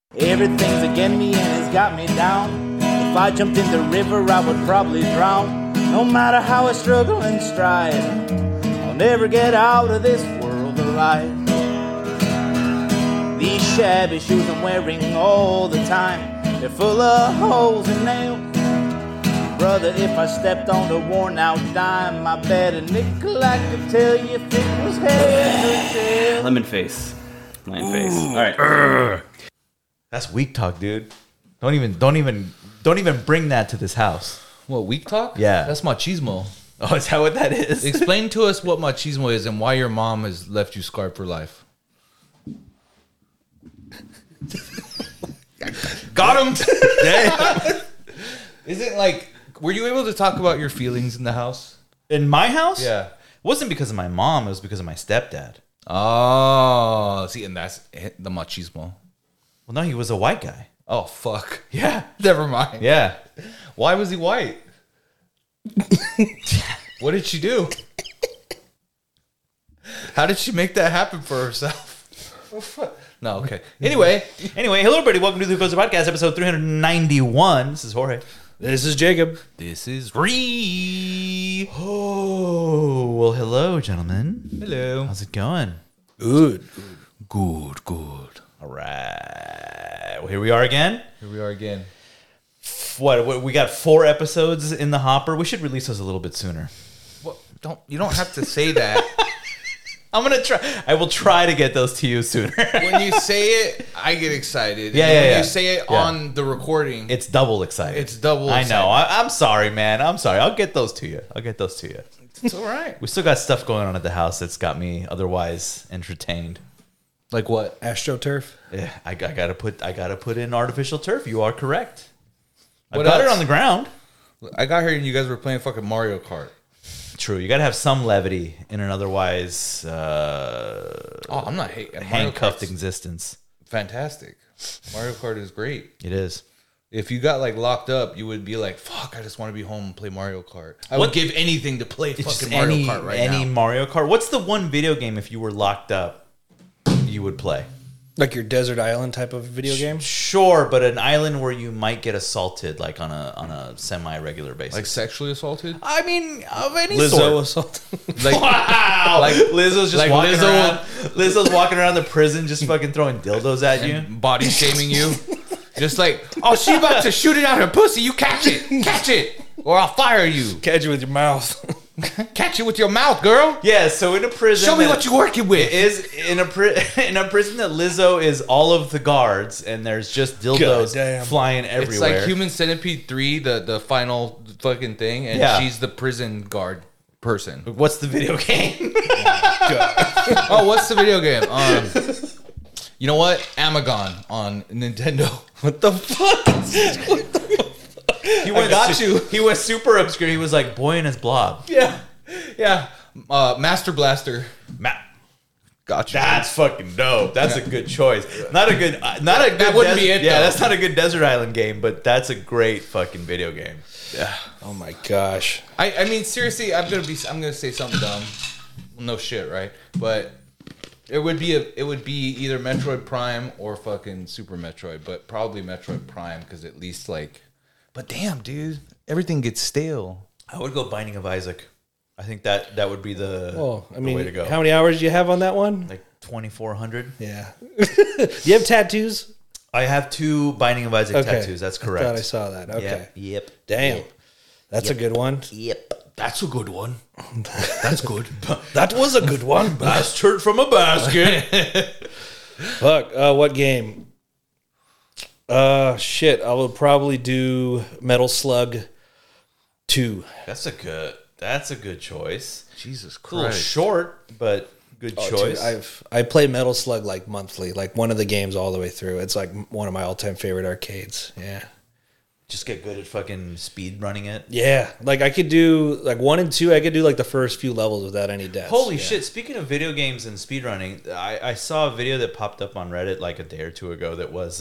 Everything's against me and it's got me down. If I jumped in the river, I would probably drown. No matter how I struggle and strive, I'll never get out of this world alive. These shabby shoes I'm wearing all the time, they're full of holes and nails. Brother, if I stepped on a worn out dime, I bet a nickel I could tell you if it was head or tail. Lemon face. Lion face. All right. That's weak talk, dude. Don't even bring that to this house. What, weak talk? Yeah. That's machismo. Oh, is that what that is? Explain to us what machismo is and why your mom has left you scarred for life. Got him! Damn. Isn't like, were you able to talk about your feelings in the house? In my house? Yeah. It wasn't because of my mom, it was because of my stepdad. Oh, see, and that's the machismo. Well, no, he was a white guy. Oh, fuck. Yeah. Never mind. Yeah. Why was he white? What did she do? How did she make that happen for herself? No, okay. Anyway, hello everybody. Welcome to the Closer Podcast, episode 391. This is Jorge. This is Jacob. this is Ree. Oh, well, hello, gentlemen. Hello. How's it going? Good. Good. All right. Well, here we are again. Here we are again. What we got 4 episodes in the hopper. We should release those a little bit sooner. What? You don't have to say that. I'm gonna try. I will try to get those to you sooner. When you say it, I get excited. Yeah, and yeah, when yeah. you say it Yeah. on the recording, It's double excited. It's double I know. excited. I'm sorry, man. I'm sorry. I'll get those to you. it's all right. We still got stuff going on at the house that's got me otherwise entertained. Like what? AstroTurf. Yeah, I gotta put in artificial turf. You are correct. I What got it else? on the ground. I got here and you guys were playing fucking Mario Kart. True. You gotta have some levity in an otherwise Oh, I'm not hating. handcuffed Mario Kart's existence. fantastic. Mario Kart is great. It is. If you got like locked up, you would be like, "Fuck, I just want to be home and play Mario Kart." I What- would give anything to play It's fucking just Mario Kart right any now. Mario Kart. What's the one video game if you were locked up you would play? Like your Desert Island type of video game? Sure, but an island where you might get assaulted like on a semi-regular basis. Like sexually assaulted. I mean, of any Lizzo sort. assault. Like, Wow. Like- Lizzo's just like walking Lizzo- around. Lizzo's walking around the prison just fucking throwing dildos at you. and body shaming you. Just like, oh, she about to shoot it out her pussy. You catch it, or I'll fire you. Catch it with your mouth. Catch it with your mouth, girl. Yeah, so in a prison Show me that what you're working with. is in a prison that Lizzo is all of the guards and there's just dildos Goddamn. flying everywhere. It's like Human Centipede 3, the final fucking thing, and Yeah. she's the prison guard person. What's the video game? Oh, what's the video game? You know what? Amagon on Nintendo. What the fuck? He went super obscure. He was like Boy and His Blob. Yeah. Master Blaster. Got you. That's fucking dope. That's a good choice. Not a good. That wouldn't be it, Yeah, though. that's not a good Desert Island game, but that's a great fucking video game. Oh my gosh. I mean, seriously, I'm gonna say something dumb. Well, no shit, right? But it would be either Metroid Prime or fucking Super Metroid, but probably Metroid Prime because at least like. But damn, dude, everything gets stale. I would go Binding of Isaac. I think that would be the, Well, I the mean, way to go. how many hours do you have on that one? Like 2,400. Yeah. You have tattoos? I have 2 Binding of Isaac tattoos. That's correct. I thought I saw that. Okay. Yep. Damn. That's a good one. Yep. That's a good one. That's good. That was a good one. Bastard from a basket. Fuck. What game? Shit. I will probably do Metal Slug 2. That's a good choice. Jesus It's a little Christ. short, but good choice. Dude, I play Metal Slug like monthly, like one of the games all the way through. It's like one of my all-time favorite arcades. Yeah. Just get good at fucking speed running it. Yeah. Like I could do like 1 and 2, I could do like the first few levels without any deaths. Holy Yeah. shit. Speaking of video games and speedrunning, I saw a video that popped up on Reddit like a day or two ago that was,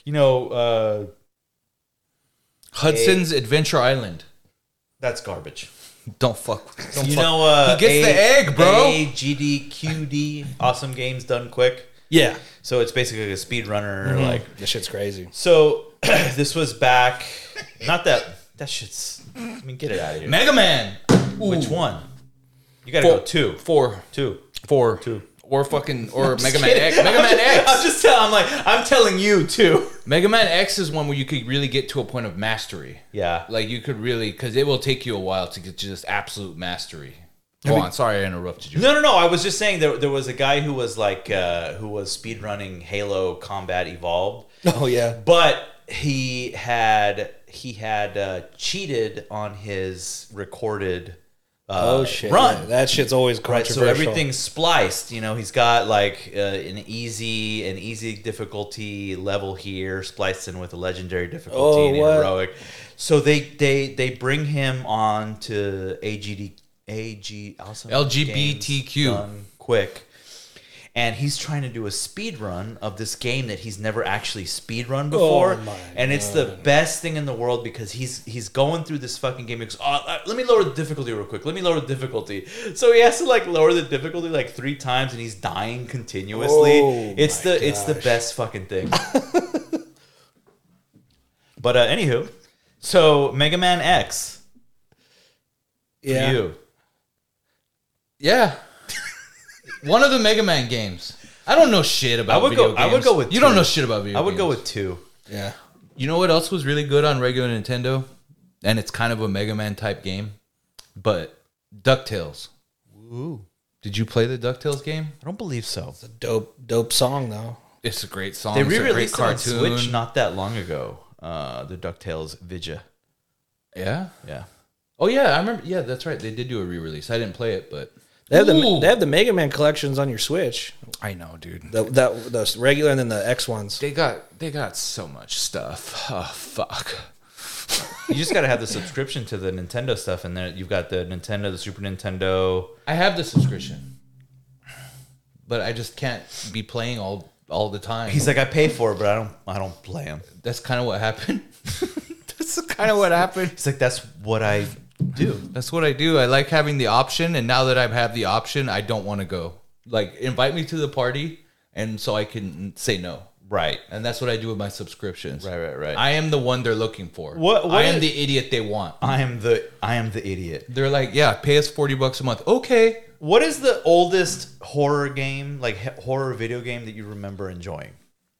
Hudson's Adventure Island. that's garbage. Don't fuck. Don't You fuck. know, he gets the egg, bro. AGDQD, Awesome Games Done Quick. Yeah. So it's basically a speedrunner. Like, This shit's crazy. so this was back. Not that shit's. I mean, get it out of here. Mega Man. Which one? You gotta go two. Four. Two. Or Mega Man X. Mega Man X. I'm telling you two. Mega Man X is one where you could really get to a point of mastery. Yeah. Like you could really, because it will take you a while to get to just absolute mastery. Go on. Sorry I interrupted you. No. I was just saying there was a guy who was like who was speedrunning Halo Combat Evolved, Oh yeah. but he had cheated on his recorded Oh shit. run. Yeah, that shit's always Right, controversial. so everything's spliced. You know, he's got like an easy difficulty level here, spliced in with a legendary difficulty and what? heroic. So they bring him on to awesome LGBTQ. Games Done Quick, and he's trying to do a speed run of this game that he's never actually speed run before. my And it's the best thing in the world because he's going through this fucking game. He goes, let me lower the difficulty real quick. Let me lower the difficulty. So he has to like lower the difficulty like 3 times, and he's dying continuously. Oh, It's the best fucking thing. But anywho, so Mega Man X for yeah. you. Yeah. One of the Mega Man games. I don't know shit about video games. I would go with You don't two. know shit about video games. I would go with 2. Yeah. You know what else was really good on regular Nintendo? And it's kind of a Mega Man type game. But DuckTales. Ooh. Did you play the DuckTales game? I don't believe so. Dope song though. It's a great song. They It's a great re-released it on cartoon. Switch not that long ago. The DuckTales Vidya. Yeah. Yeah. Oh yeah, I remember. Yeah, that's right. They did do a re-release. I didn't play it, but They have Ooh. they have the Mega Man collections on your Switch. I know, dude. The regular and then the X ones. They got so much stuff. Oh fuck. You just got to have the subscription to the Nintendo stuff, and then you've got the Nintendo, the Super Nintendo. I have the subscription, but I just can't be playing all the time. He's like, I pay for it, but I don't play them. That's kind of what happened. That's kind of what happened. He's like, that's what I do. That's what I do. I like having the option, and now that I have the option, I don't want to go. Like, invite me to the party, and so I can say no. Right. And that's what I do with my subscriptions. Right. I am the one they're looking for. What I am is- the idiot they want. I am the idiot. They're like, yeah, pay us $40 a month. Okay. What is the oldest horror game, like horror video game that you remember enjoying?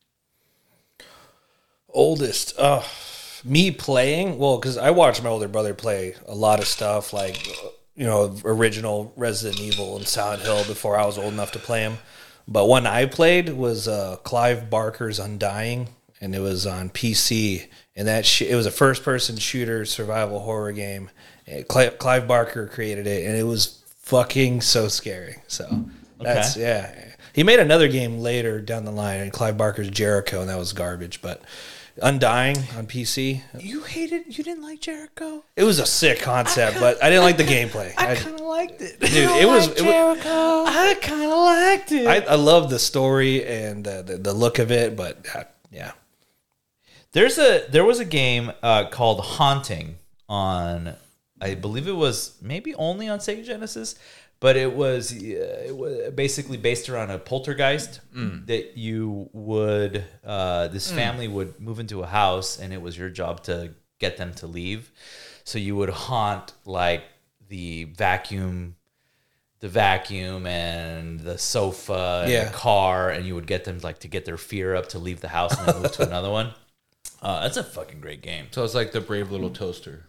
Oldest. Me playing? Well, because I watched my older brother play a lot of stuff like, original Resident Evil and Silent Hill before I was old enough to play them. But one I played was Clive Barker's Undying, and it was on PC. And it was a first-person shooter survival horror game. And Clive Barker created it, and it was fucking so scary. So that's yeah. He made another game later down the line, and Clive Barker's Jericho, and that was garbage. But Undying on PC, You didn't like Jericho? it was a sick concept, but I didn't like the gameplay. I kind of liked it. Dude, it was. I kind of liked it. I love the story and the look of it, but yeah. There was a game called Haunting on, I believe it was maybe only on Sega Genesis, but it was basically based around a poltergeist that you would this family would move into a house, and it was your job to get them to leave. So you would haunt like the vacuum and the sofa and the car, and you would get them like to get their fear up to leave the house and then move to another one. That's a fucking great game. So it's like the Brave Little Toaster.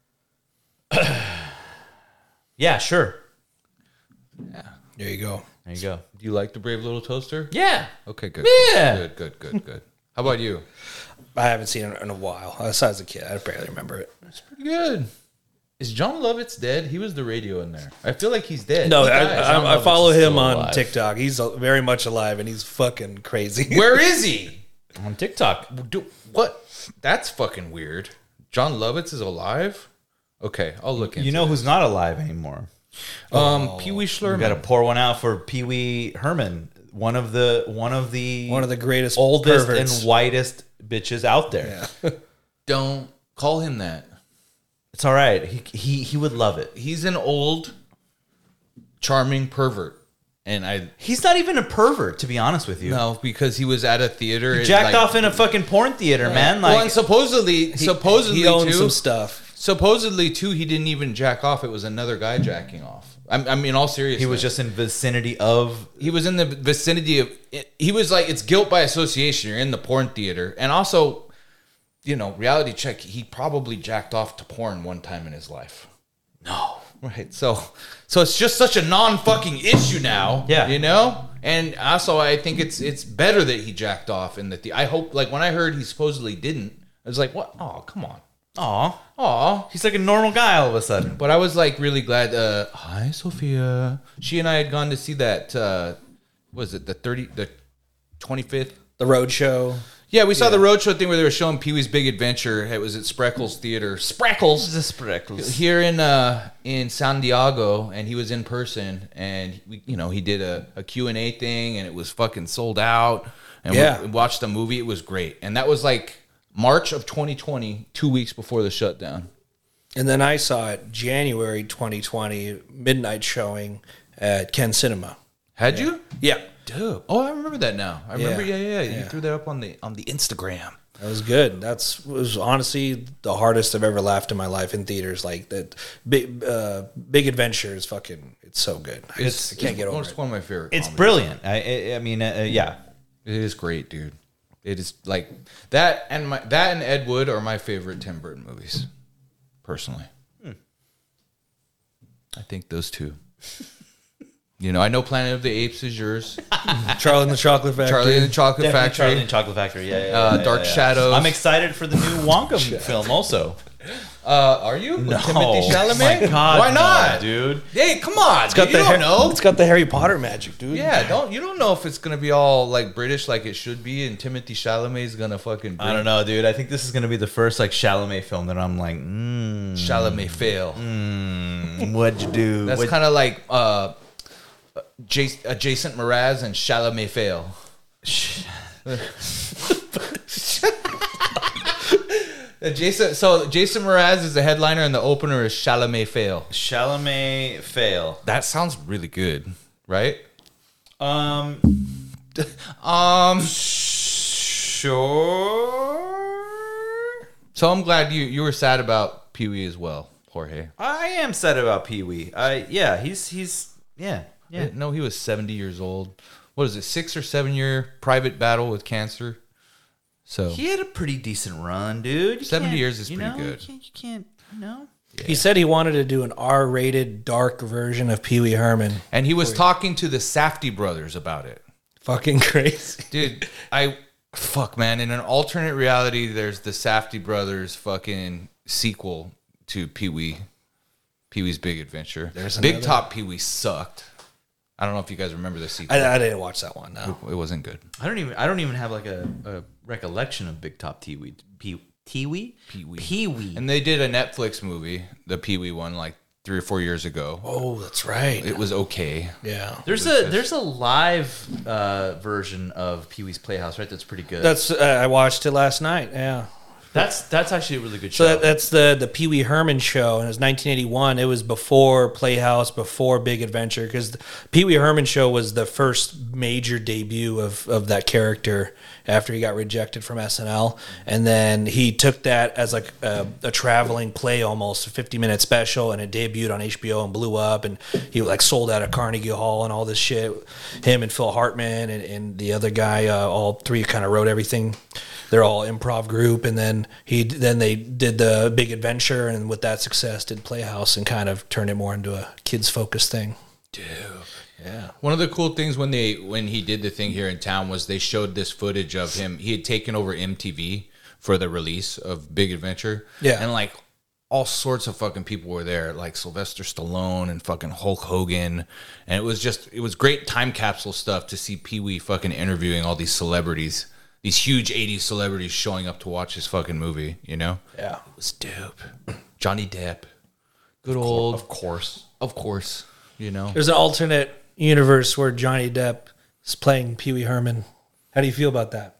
Yeah, sure. There you go. There you go. Do you like the Brave Little Toaster? Yeah. Okay, good. Yeah. Good. How about you? I haven't seen it in a while. Besides a kid, I barely remember it. It's pretty good. Is John Lovitz dead? He was the radio in there. I feel like he's dead. No, He died. I follow is him still on alive. TikTok. He's very much alive, and he's fucking crazy. Where is he? On TikTok. What? That's fucking weird. John Lovitz is alive? Okay, I'll look into You know who's not alive anymore? Pee Wee Schlerman. We got to pour one out for Pee Wee Herman, one of the One of the greatest oldest perverts. and whitest bitches out there. Yeah. Don't call him that. It's all right. He would love it. He's an old, charming pervert. and He's not even a pervert, to be honest with you. no, because he was at a theater. and, Jacked like, off in a fucking porn theater, man. well, Like, and supposedly he owned too. some stuff. Supposedly too, he didn't even jack off. It was another guy jacking off. I mean, in all seriousness, he was just in vicinity of. He was in the vicinity of. He was like, it's guilt by association. You're in the porn theater, and also, you know, reality check. He probably jacked off to porn one time in his life. No. Right. So it's just such a non-fucking issue now. Yeah. You know? And also I think it's better that he jacked off in I hope, like, when I heard he supposedly didn't, I was like, what? Oh, come on. Aw. Aw. He's like a normal guy all of a sudden. But I was like really glad. Hi, Sophia. She and I had gone to see that. Was it the 25th? The road show. Yeah, we saw the roadshow thing where they were showing Pee-wee's Big Adventure. It was at Spreckles Theater. Spreckles. The Spreckles. Here in San Diego, and he was in person, and he did a Q&A thing, and it was fucking sold out. And we watched the movie. It was great, and that was like March of 2020, 2 weeks before the shutdown. And then I saw it January 2020, midnight showing at Ken Cinema. Had you? Yeah. Dude. Oh, I remember that now. I remember. Yeah. You Yeah. threw that up on the Instagram. That was good. Was honestly the hardest I've ever laughed in my life in theaters. Like that Big Adventure is fucking. It's so good. I can't get over it. It's one of my favorite. It's comedies. brilliant. I mean, yeah. It is great, dude. It is like that and Ed Wood are my favorite Tim Burton movies, personally. I think those two. I know Planet of the Apes is yours. Charlie and the Chocolate Factory. Charlie and the Chocolate Definitely Factory. Charlie and Chocolate Factory. Yeah. Dark Shadows. I'm excited for the new Wonka film also. Are you? With Timothée Chalamet? My God, Why not, no, dude? Hey, come on. It's got you don't know. It's got the Harry Potter magic, dude. Yeah, you don't know if it's gonna be all like British like it should be, and Timothée Chalamet is gonna fucking. I don't know, dude. I think this is gonna be the first like Chalamet film that I'm like, Chalamet fail. What'd you do? That's kind of like Jason Mraz and Chalamet fail. Jason Mraz is the headliner, and the opener is Chalamet fail. Chalamet fail. That sounds really good, right? Sure. So I'm glad you were sad about Pee-wee as well, Jorge. I am sad about Pee-wee. He's I didn't know he was 70 years old. What is it, 6 or 7 year private battle with cancer? So he had a pretty decent run, dude. 70 years is pretty good. You can't. He said he wanted to do an R-rated dark version of Pee Wee Herman. And he was talking to the Safdie brothers about it. Fucking crazy. Dude, fuck, man. In an alternate reality, there's the Safdie brothers fucking sequel to Pee-wee's Big Adventure. Big Top Pee-wee sucked. I don't know if you guys remember the sequel. I didn't watch that one, no. It wasn't good. I don't even have like a recollection of Big Top Pee-wee. Pee-wee. And they did a Netflix movie, the Pee-wee one, like 3 or 4 years ago. Oh, that's right. It was okay. Yeah. There's a live version of Pee-wee's Playhouse, right? That's pretty good. That's I watched it last night, yeah. That's actually a really good show. So that's the Pee Wee Herman show, and it was 1981. It was before Playhouse, before Big Adventure, because the Pee Wee Herman show was the first major debut of that character after he got rejected from SNL, and then he took that as like a traveling play, almost a 50-minute special, and it debuted on HBO and blew up, and he like sold out at Carnegie Hall and all this shit. Him and Phil Hartman and the other guy, all three kind of wrote everything. They're all improv group, and then they did the Big Adventure, and with that success did Playhouse and kind of turned it more into a kids focused thing. Dude, yeah. One of the cool things when he did the thing here in town was they showed this footage of him. He had taken over MTV for the release of Big Adventure. Yeah. And like all sorts of fucking people were there, like Sylvester Stallone and fucking Hulk Hogan. And it was great time capsule stuff to see Pee-wee fucking interviewing all these celebrities. These huge 80s celebrities showing up to watch his fucking movie, you know? Yeah. It was dope. Johnny Depp. Good old. Of course. Of course. You know? There's an alternate universe where Johnny Depp is playing Pee Wee Herman. How do you feel about that?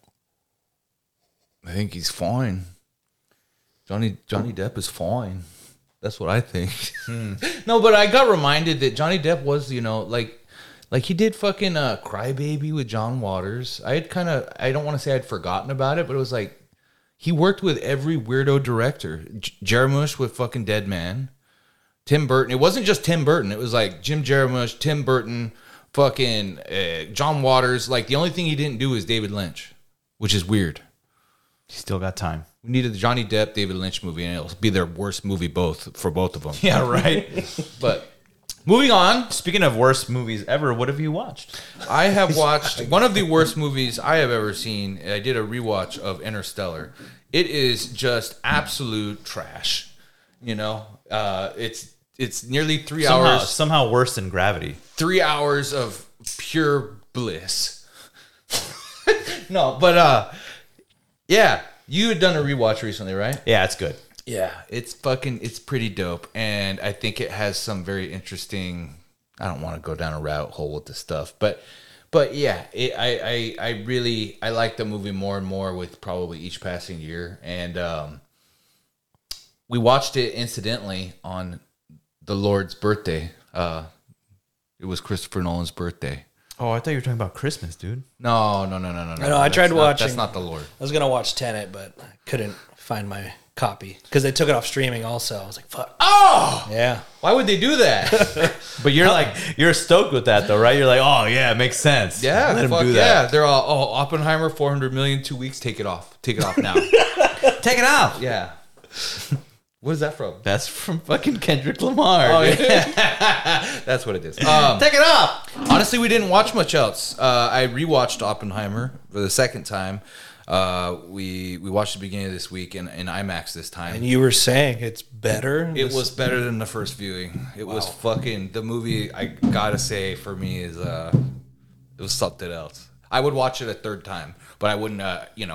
I think he's fine. Johnny Depp is fine. That's what I think. No, but I got reminded that Johnny Depp was, like Like he did fucking Crybaby with John Waters. I don't want to say I'd forgotten about it, but it was like he worked with every weirdo director. Jarmusch with fucking Dead Man. Tim Burton. It wasn't just Tim Burton. It was like Jim Jarmusch, Tim Burton, fucking John Waters. Like the only thing he didn't do is David Lynch, which is weird. You still got time. We needed the Johnny Depp, David Lynch movie, and it'll be their worst movie for both of them. Yeah, right. But moving on. Speaking of worst movies ever, what have you watched? I have watched one of the worst movies I have ever seen. I did a rewatch of Interstellar. It is just absolute trash. You know, it's nearly 3 hours. Somehow worse than Gravity. 3 hours of pure bliss. No, but yeah, you had done a rewatch recently, right? Yeah, it's good. Yeah, it's pretty dope, and I think it has some very interesting. I don't want to go down a rabbit hole with this stuff, but yeah, I like the movie more and more with probably each passing year, and we watched it incidentally on the Lord's birthday. It was Christopher Nolan's birthday. Oh, I thought you were talking about Christmas, dude. No. I know. I tried watching. That's not the Lord. I was gonna watch Tenet, but I couldn't find my copy because they took it off streaming. Also, I was like, "Fuck." Oh, Yeah. why would they do that? But you're stoked with that though, right? You're like, oh yeah, it makes sense. Yeah, let him fuck do yeah. that. They're all, Oppenheimer, 400 million, 2 weeks. Take it off. Take it off now. Take it off. Yeah. What is that from? That's from fucking Kendrick Lamar. Oh, dude. yeah. That's what it is. Take it off. Honestly, we didn't watch much else. I rewatched Oppenheimer for the second time. We watched the beginning of this week in IMAX this time. And you were saying it's better. It was better than the first viewing. It was fucking the movie. I gotta say, for me, is it was something else. I would watch it a third time, but I wouldn't.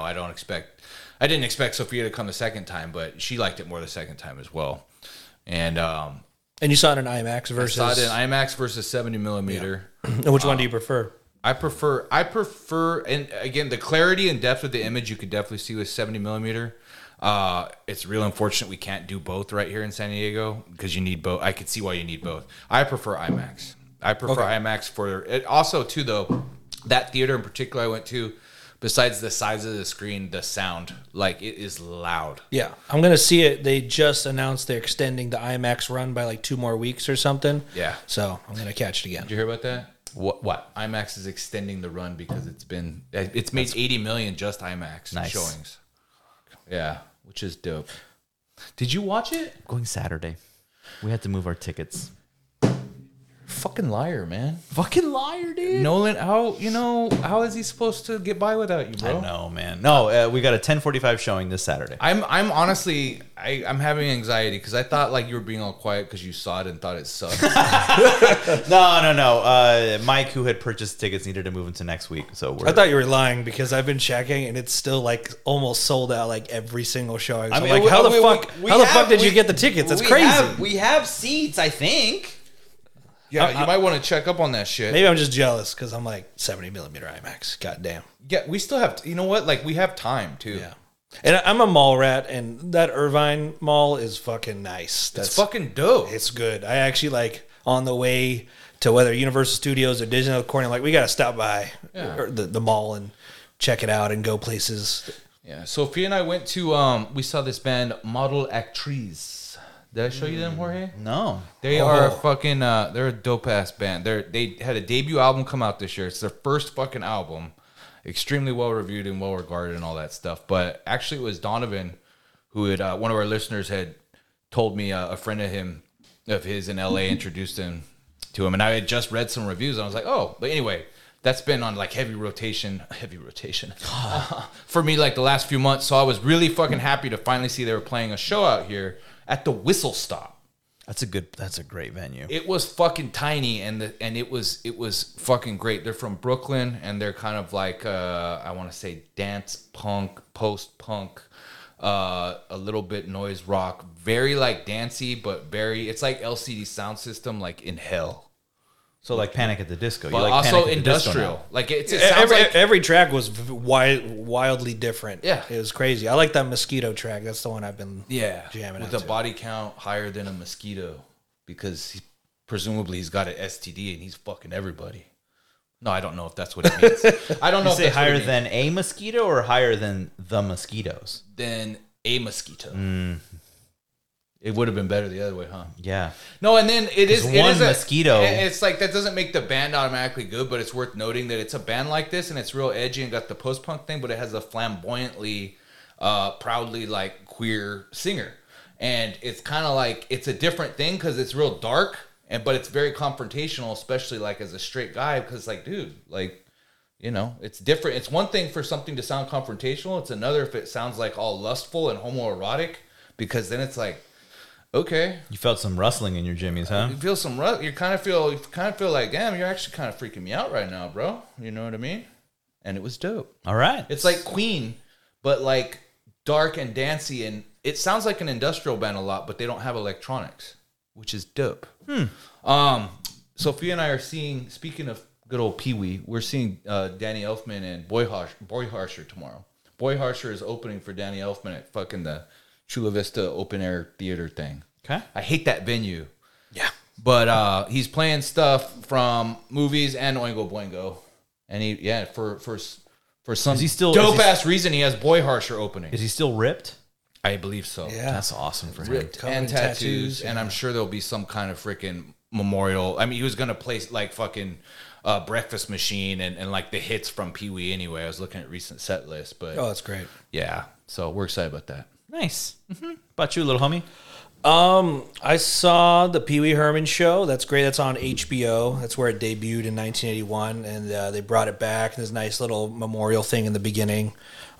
I didn't expect Sophia to come the second time, but she liked it more the second time as well. And you saw it in IMAX versus. I saw it in IMAX versus 70 millimeter. And which one do you prefer? I prefer, and again, the clarity and depth of the image you could definitely see with 70 millimeter. It's real unfortunate we can't do both right here in San Diego because you need both. I could see why you need both. I prefer IMAX. IMAX for it. Also, too, though, that theater in particular I went to, besides the size of the screen, the sound, like it is loud. Yeah, I'm gonna see it. They just announced they're extending the IMAX run by like 2 more weeks or something. Yeah. So I'm gonna catch it again. Did you hear about that? What? IMAX is extending the run because it's made 80 million just IMAX Nice. showings. Yeah, which is dope. Did you watch it? Going Saturday. We had to move our tickets. Fucking liar, man. Fucking liar, dude. Nolan, how is he supposed to get by without you, bro? I know, man. No, we got a 10:45 showing this Saturday. I'm honestly, I'm having anxiety because I thought like you were being all quiet because you saw it and thought it sucked. No. Mike, who had purchased tickets, needed to move into next week. So I thought you were lying because I've been checking and it's still like almost sold out like every single showing. So I mean, I'm like, how the fuck did you we- get the tickets? That's crazy. We have seats, I think. Yeah, you might want to check up on that shit. Maybe I'm just jealous because I'm like 70 millimeter IMAX. God damn. Yeah, we still have. You know what? Like we have time too. Yeah. And I'm a mall rat, and that Irvine mall is fucking nice. It's fucking dope. It's good. I actually like on the way to whether Universal Studios or Disneyland Corner, like we got to stop by the mall and check it out and go places. Yeah. Sophia and I went to. We saw this band, Model Actriz. Did I show you them, Jorge? No. They are a fucking. They're a dope ass band. They had a debut album come out this year. It's their first fucking album. Extremely well reviewed and well regarded and all that stuff. But actually, it was Donovan who had one of our listeners had told me a friend of his in LA introduced him to him, and I had just read some reviews and I was like, oh. But anyway, that's been on like heavy rotation for me like the last few months. So I was really fucking happy to finally see they were playing a show out here at the Whistle Stop. That's a great venue. It was fucking tiny and it was fucking great. They're from Brooklyn and they're kind of like I want to say dance punk, post punk, a little bit noise rock, very like dancey, but it's like LCD Sound System like in hell. So like Panic at the Disco. But You like also Panic at the Disco industrial. now. Like it sounds like Every track was wildly different. Yeah. It was crazy. I like that Mosquito track. That's the one I've been jamming with out a to. body count higher than a mosquito because presumably he's got an STD and he's fucking everybody. No, I don't know if that's what it means. I don't know You if say that's what it higher means. than a mosquito or higher than the mosquitoes? Than a mosquito. It would have been better the other way, huh? Yeah. No, and then it is one mosquito- It's like that doesn't make the band automatically good, but it's worth noting that it's a band like this and it's real edgy and got the post punk thing, but it has a flamboyantly, proudly like queer singer, and it's kind of like it's a different thing because it's real dark but it's very confrontational, especially like as a straight guy because like dude, like you know, it's different. It's one thing for something to sound confrontational. It's another if it sounds like all lustful and homoerotic because then it's like. Okay, You felt some rustling in your jimmies, huh? you feel some rut. You kind of feel like, damn, you're actually kind of freaking me out right now, bro. You know what I mean? And it was dope. All right. It's like Queen, but like dark and dancey, and it sounds like an industrial band a lot, but they don't have electronics, which is dope. Sophia and I are seeing. Speaking of good old Pee Wee, we're seeing Danny Elfman and Boy Harsher tomorrow. Boy Harsher is opening for Danny Elfman at fucking the Chula Vista open air theater thing. Okay. I hate that venue. Yeah. But he's playing stuff from movies and Oingo Boingo. And for some Is he still- dope is he- ass reason he has Boy Harsher opening. Is he still ripped? I believe so. Yeah. That's awesome for him. Ripped Covered and in tattoos, tattoos, and yeah. I'm sure there'll be some kind of freaking memorial. I mean, he was gonna play like fucking Breakfast Machine and like the hits from Pee Wee anyway. I was looking at recent set lists, but Oh, that's great. yeah, so we're excited about that. Nice. About you, little homie? I saw the Pee Wee Herman show. That's great. That's on HBO. That's where it debuted in 1981, and they brought it back. There's a nice little memorial thing in the beginning,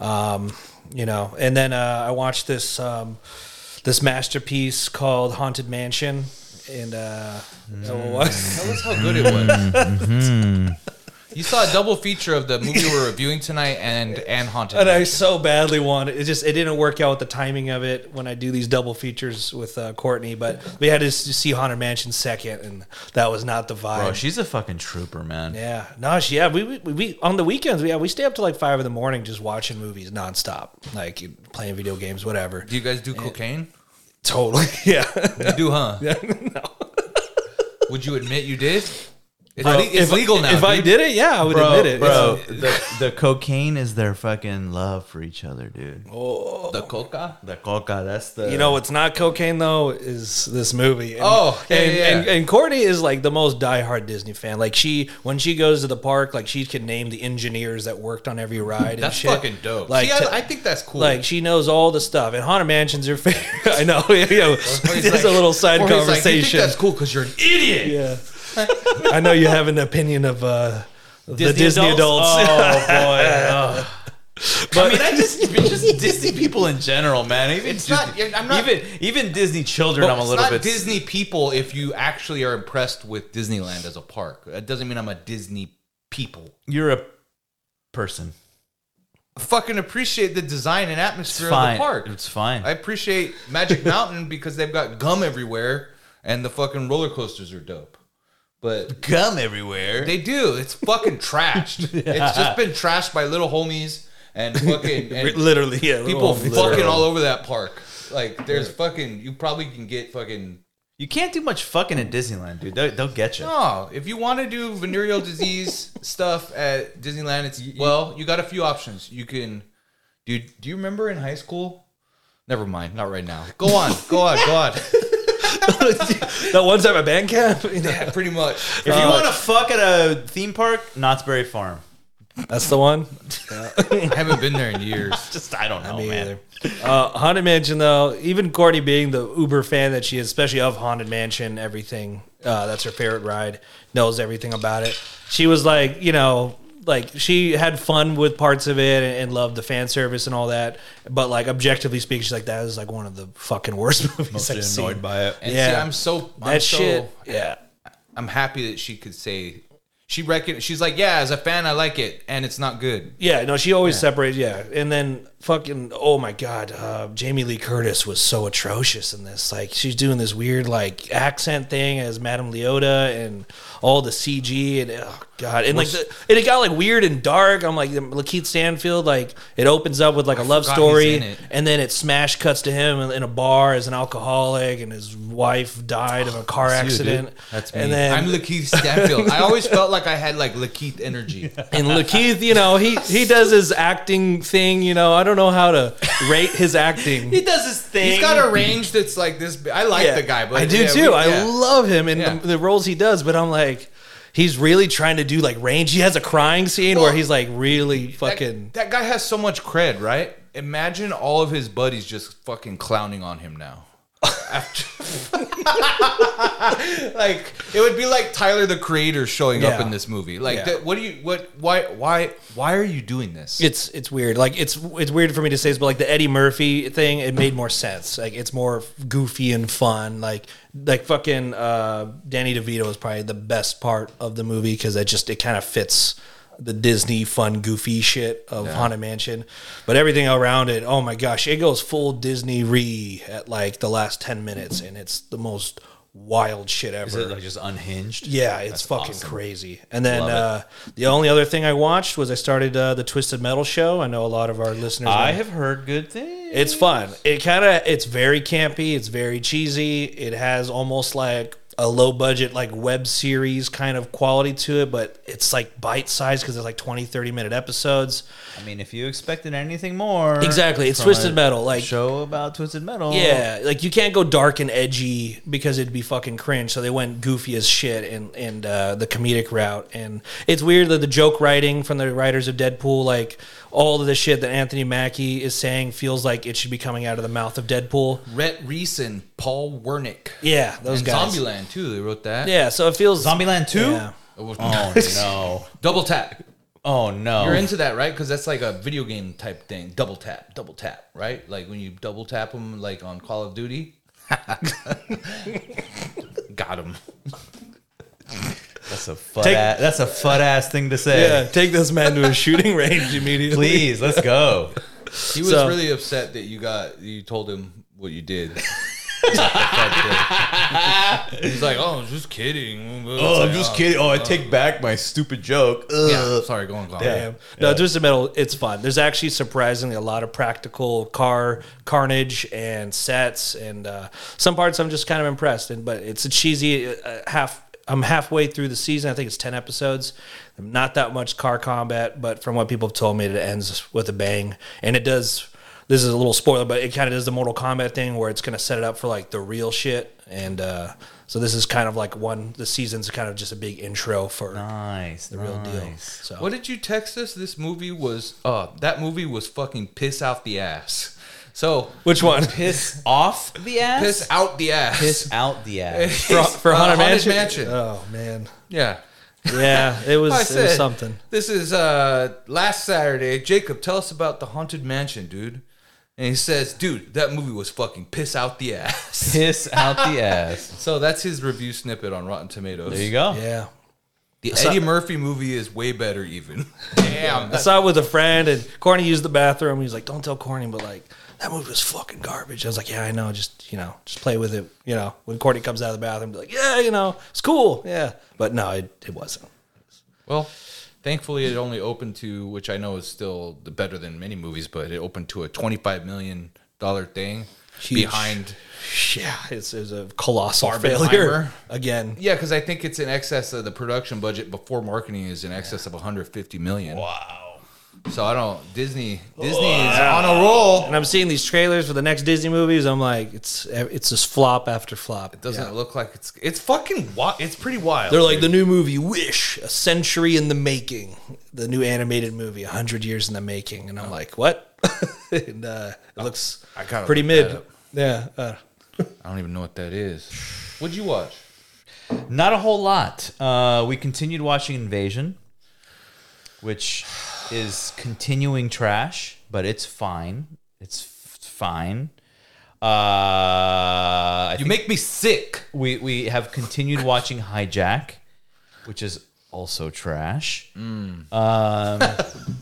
you know. And then I watched this this masterpiece called Haunted Mansion, and Tell us how good it was. You saw a double feature of the movie we're reviewing tonight and Haunted And I Mansion. so badly wanted it. It didn't work out with the timing of it when I do these double features with Courtney. But we had to see Haunted Mansion second, and that was not the vibe. Bro, she's a fucking trooper, man. Yeah, no, we on the weekends we stay up till like 5 a.m. just watching movies nonstop, like playing video games, whatever. Do you guys do cocaine? Totally, yeah. You do, huh? No. Would you admit you did? It's legal now. If I did it, yeah, I would admit it. Bro, the cocaine is their fucking love for each other, dude. The coca? The coca, that's the... You know what's not cocaine though is this movie. And, Yeah. and Courtney is like the most diehard Disney fan. Like when she goes to the park, like she can name the engineers that worked on every ride. And That's shit. fucking dope. Like See, I think that's cool. Like she knows all the stuff. And Haunted Mansion's her favorite. I know. You know, it's a little side Or he's like, you conversation. think that's cool because you're an idiot. Yeah. I know you have an opinion of the Disney adults. Oh, boy. But I mean, just Disney people in general, man. Even It's not- I'm not- even Disney children. But I'm a it's little not bit Disney people if you actually are impressed with Disneyland as a park. That doesn't mean I'm a Disney people. You're a person. I fucking appreciate the design and It's atmosphere of fine. the park. It's fine. I appreciate Magic Mountain because they've got gum everywhere and the fucking roller coasters are dope. But Gum everywhere. they do. It's fucking trashed. It's just been trashed by little homies and fucking and Literally, yeah. people Literally. fucking all over that park. Like there's fucking you probably can get fucking You can't do much fucking at Disneyland, dude. They'll get you. no. If you want to do venereal disease stuff at Disneyland, it's you got a few options. You can, dude. Do you remember in high school? Never mind, not right now. Go on. That one time at band camp. Yeah, pretty much. If you want to fuck at a theme park, Knott's Berry Farm. That's the one. I haven't been there in years. Just I don't know, Me man. either. Haunted Mansion, though, even Courtney being the uber fan that she is, especially of Haunted Mansion, everything, that's her favorite ride, knows everything about it. She was like, you know, like she had fun with parts of it and loved the fan service and all that. But like objectively speaking, she's like, that is like one of the fucking worst movies Mostly I've seen. annoyed by it. And Yeah. see, That shit. Yeah. I'm happy that she could say she's like, yeah, as a fan, I like it, and it's not good. Yeah, no, she always separates. Yeah, and then fucking, oh my god, Jamie Lee Curtis was so atrocious in this. Like, she's doing this weird like accent thing as Madame Leota and all the CG and God, and and it got like weird and dark. I'm like Lakeith Stanfield, like it opens up with like a love forgot story, he's in it. and then it smash cuts to him in a bar as an alcoholic, and his wife died of a car accident. That's me. And then I'm Lakeith Stanfield. I always felt like I had like Lakeith energy. and Lakeith, he does his acting thing. I don't know how to rate his acting. He does his thing. He's got a range that's like this. I like the guy, but I do yeah, too. I yeah. love him in Yeah. the roles he does, but I'm like, he's really trying to do like range. He has a crying scene where he's like really fucking. That guy has so much cred, right? Imagine all of his buddies just fucking clowning on him now. Like it would be like Tyler the Creator showing up Yeah. in this movie. Like, Yeah. why are you doing this? It's weird. Like it's weird for me to say this, but like the Eddie Murphy thing, it made more sense. Like it's more goofy and fun. Like fucking Danny DeVito is probably the best part of the movie because it kind of fits the Disney fun goofy shit of Haunted Mansion. But everything around it, oh my gosh, it goes full Disney at like the last 10 minutes, and it's the most wild shit ever. Is it like just unhinged? Yeah, it's That's fucking awesome. crazy. And then Love the only other thing I watched was I started the Twisted Metal show. I know a lot of our listeners. I know. have heard good things. It's fun. It's very campy. It's very cheesy. It has almost like a low budget like web series kind of quality to it, but it's like bite sized because it's like 20-30 minute episodes. I mean, if you expected anything more, Exactly. It's from Twisted a Metal. Like show about Twisted Metal. yeah, like you can't go dark and edgy because it'd be fucking cringe. So they went goofy as shit and the comedic route. And it's weird that the joke writing from the writers of Deadpool, like all of the shit that Anthony Mackie is saying feels like it should be coming out of the mouth of Deadpool. Rhett Reese, Paul Wernick, Yeah, those and guys. Zombieland too. They wrote that. Yeah, so it feels Zombieland 2? Yeah. Oh no. Double tap. Oh no. You're into that, right? Because that's like a video game type thing. Double tap, right? Like when you double tap them, like on Call of Duty. Got him. That's a fud ass thing to say. Yeah, take this man to a shooting range immediately. Please, let's go. He was So- really upset that you told him what you did. He's like, oh, just kidding. Oh, I'm just kidding. Oh, I take back my stupid joke. Yeah, sorry, go on. Damn. No, Twisted Metal, it's fun. There's actually surprisingly a lot of practical car carnage and sets, and some parts I'm just kind of impressed. But it's a cheesy I'm halfway through the season. I think it's 10 episodes. Not that much car combat, but from what people have told me, it ends with a bang. And it does. This is a little spoiler, but it kind of does the Mortal Kombat thing where it's going to set it up for like the real shit. And so this is kind of like the season's kind of just a big intro for Nice. the real deal. So What did you text us? This movie was that movie was fucking piss out the ass. So which one? Piss off the ass? piss out the ass. Piss out the ass. For Haunted Mansion? Mansion. Oh man, Yeah. yeah, it was I it said, was something. This is last Saturday. Jacob, tell us about the Haunted Mansion, dude. And he says, dude, that movie was fucking piss out the ass. Piss out the ass. So that's his review snippet on Rotten Tomatoes. There you go. Yeah, The Eddie Murphy movie is way better even. Damn. I saw it with a friend, and Corny used the bathroom. He was like, "Don't tell Corny," but like that movie was fucking garbage. I was like, "Yeah, I know. Just play with it." When Corny comes out of the bathroom, be like, "Yeah, it's cool." Yeah, but no, it wasn't. Well, thankfully it only opened to, which I know is still better than many movies, but it opened to a $25 million thing Huge. behind. Yeah, it's a colossal Barbenheimer. failure again. Yeah, because I think it's in excess of the production budget before marketing is in excess of $150 million. Wow. So I don't. Disney is on a roll. And I'm seeing these trailers for the next Disney movies. I'm like, it's just flop after flop. It doesn't look like it's fucking wild. It's pretty wild. They're like the new movie Wish, a century in the making. The new animated movie, 100 years in the making. And I'm like, what? And it looks I gotta pretty look mid. that up. Yeah. I don't even know what that is. What'd you watch? Not a whole lot. We continued watching Invasion, which is continuing trash, but it's fine. It's fine. You make me sick. We have continued watching Hijack, which is also trash.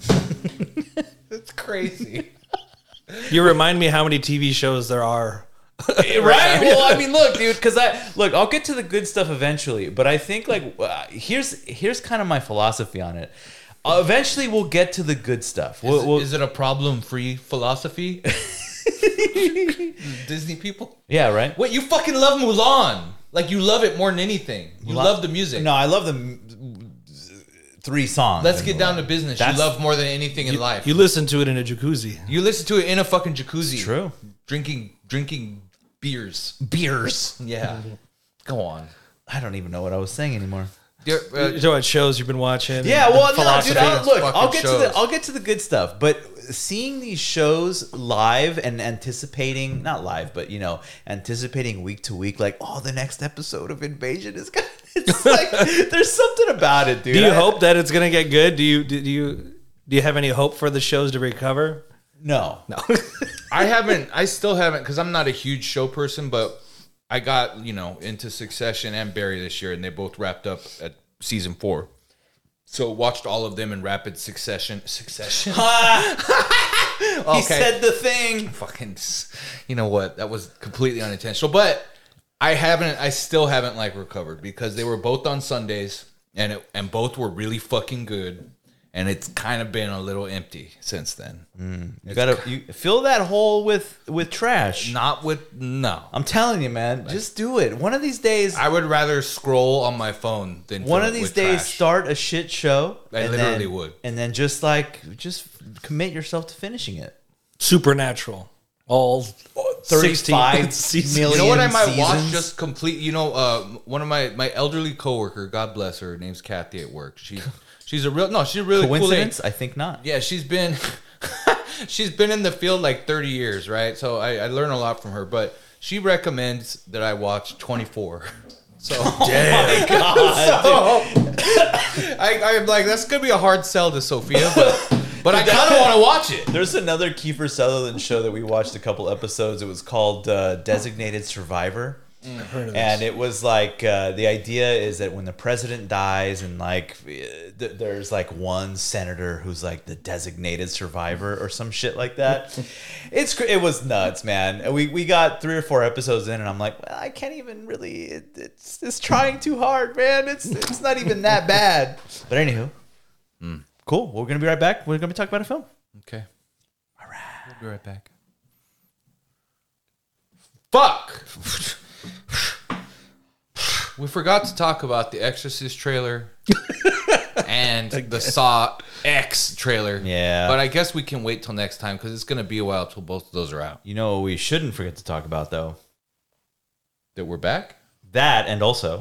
It's crazy. You remind me how many TV shows there are Right? Well, I mean, look, dude, because I'll get to the good stuff eventually, but I think here's kind of my philosophy on it. Eventually, we'll get to the good stuff. Is it a problem-free philosophy? Disney people? Yeah, right. Wait, you fucking love Mulan. Like, you love it more than anything. You love the music. No, I love the 3 songs. Let's get down to business. You love more than anything in life. You listen to it in a jacuzzi. You listen to it in a fucking jacuzzi. It's true. Drinking beers. Yeah. Go on. I don't even know what I was saying anymore. You know what shows you've been watching? Yeah, well, no, philosophy. dude. Look, Fucking I'll get to the good stuff, but seeing these shows live and anticipating, not live, but anticipating week to week, like, the next episode of Invasion is gonna. It's like there's something about it, dude. Do you hope that it's gonna get good? Do you have any hope for the shows to recover? No. I still haven't, because I'm not a huge show person, but I got, into Succession and Barry this year, and they both wrapped up at season 4. So watched all of them in rapid succession. He said the thing. Fucking, you know what? That was completely unintentional. But I still haven't recovered, because they were both on Sundays, and both were really fucking good. And it's kind of been a little empty since then. You fill that hole with trash. No. I'm telling you, man. Just do it. One of these days. I would rather scroll on my phone than One fill of it these with days, trash. start a shit show. I literally would. And then just commit yourself to finishing it. Supernatural. All 35 seasons. million You know what I might watch? seasons? Just complete. One of my elderly coworker, God bless her, name's Kathy at work. She's a really Coincidence? cool I think not. Yeah, she's been in the field 30 years, right? So I learn a lot from her. But she recommends that I watch 24. So God, I'm like, that's gonna be a hard sell to Sophia, but I kind of want to watch it. There's another Kiefer Sutherland show that we watched a couple episodes. It was called Designated Survivor. I've heard of this. And it was the idea is that when the president dies and there's one senator who's the designated survivor or some shit like that. It was nuts, man. And we got 3 or 4 episodes in, and I'm like, well, I can't even really. It's trying too hard, man. It's not even that bad. But anywho, cool. We're gonna be right back. We're gonna be talking about a film. Okay. All right. We'll be right back. Fuck. We forgot to talk about the Exorcist trailer and the Saw X trailer. Yeah. But I guess we can wait till next time, because it's going to be a while till both of those are out. You know what we shouldn't forget to talk about, though? That we're back? That, and also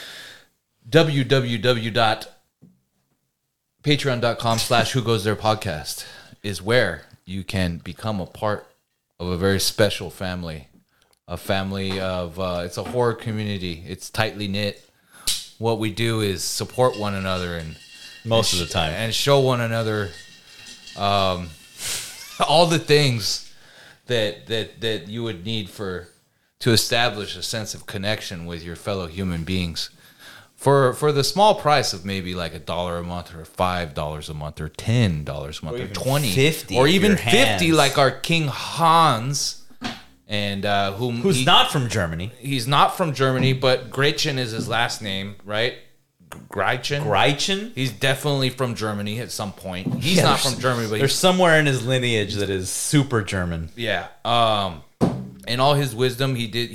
www.patreon.com/whogoestherepodcast is where you can become a part of a very special family. A family of, it's a horror community. It's tightly knit. What we do is support one another and most of the time. and show one another all the things that you would need to establish a sense of connection with your fellow human beings. For the small price of maybe $1 a month, or $5 a month, or $10 a month, or 20, 50 or even your 50, hands. like our King Hans. And Who's not from Germany. He's not from Germany, but Gretchen is his last name, right? Greichen? He's definitely from Germany at some point. He's not from Germany, but there's somewhere in his lineage that is super German. yeah. In all his wisdom, we did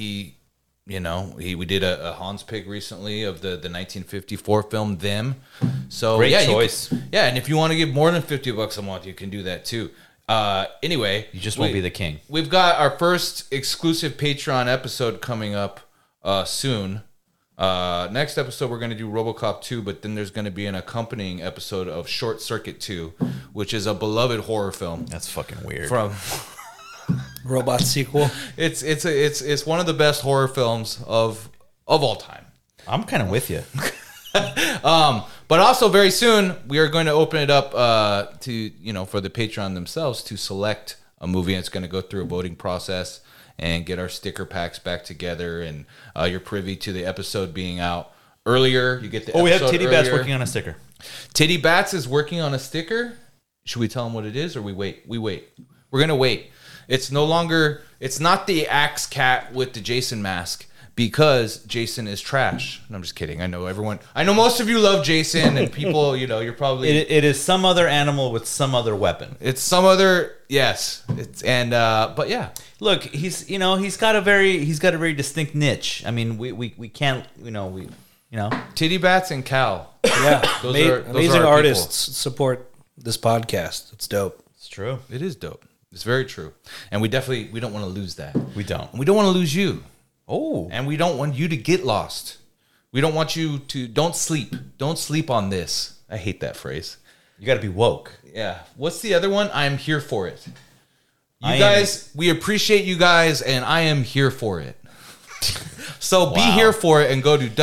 a Hans Pig recently of the 1954 film Them. So Great yeah, choice. and if you want to give more than $50 a month, you can do that too. Anyway, You just won't be the king. We've got our first exclusive Patreon episode coming up soon. Next episode, we're going to do RoboCop 2, but then there's going to be an accompanying episode of Short Circuit 2, which is a beloved horror film That's fucking weird. from. Robot sequel. It's one of the best horror films of all time. I'm kind of with you. But also very soon we are going to open it up to for the Patreon themselves to select a movie. It's going to go through a voting process and get our sticker packs back together, and you're privy to the episode being out earlier. You get the We have episode Titty Bats earlier. working on a sticker. Titty Bats is working on a sticker. Should we tell him what it is, or we wait? We wait. We're gonna wait. It's no longer. It's not the Axe Cat with the Jason mask because Jason is trash. No, I'm just kidding. I know everyone. I know most of you love Jason, and people. You're probably. It is some other animal with some other weapon. It's some other. Yes. But yeah. Look, he's got a very distinct niche. I mean, we can't Titty Bats and Cal. Yeah, Those are amazing our artists support this podcast. It's dope. It's true. It is dope. It's very true. And we don't want to lose that. We don't. And we don't want to lose you. Oh, And we don't want you to get lost. We don't want you to don't sleep. Don't sleep on this. I hate that phrase. you got to be woke. Yeah. What's the other one? I am here for it. I You guys, we appreciate you guys, and I am here for it. So be Wow. here for it and go to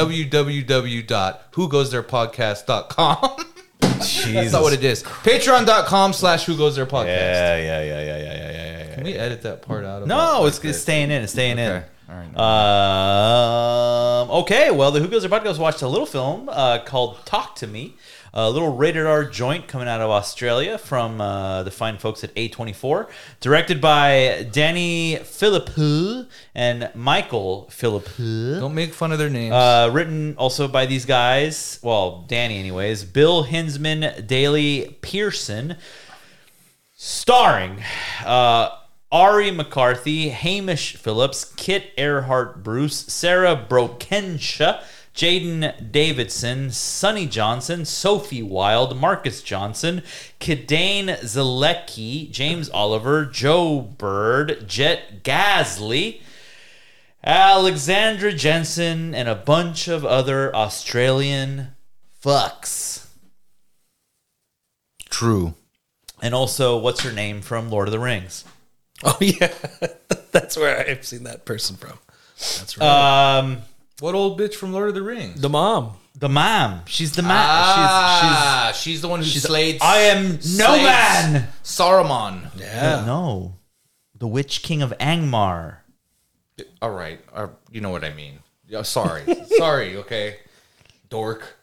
www.whogoestherepodcast.com. That's not what it is. Patreon.com/whogoestherepodcast. Yeah. Can we edit that part out? No, it's staying in. It's staying in. Okay. All right. Okay, well, the Who Goes There podcast watched a little film called Talk to Me, a little rated R joint coming out of Australia from the fine folks at A24, directed by Danny Philippou and Michael Philippou. Don't make fun of their names. Written also by these guys, well, Danny anyways, Bill Hinsman, Daley Pearson, starring Ari McCarthy, Hamish Phillips, Kit Earhart Bruce, Sarah Brokensha, Jaden Davidson, Sonny Johnson, Sophie Wilde, Marcus Johnson, Kadane Zalecki, James Oliver, Joe Bird, Jet Gasly, Alexandra Jensen, and a bunch of other Australian fucks. True. And also, what's her name from Lord of the Rings? Oh yeah, that's where I've seen that person from. That's right. What old bitch from Lord of the Rings? The mom. The mom. She's the mom. She's the one who slayed. I am no man. Saruman. Yeah. No. The Witch King of Angmar. All right. You know what I mean. Yeah, sorry. Sorry, okay. Dork.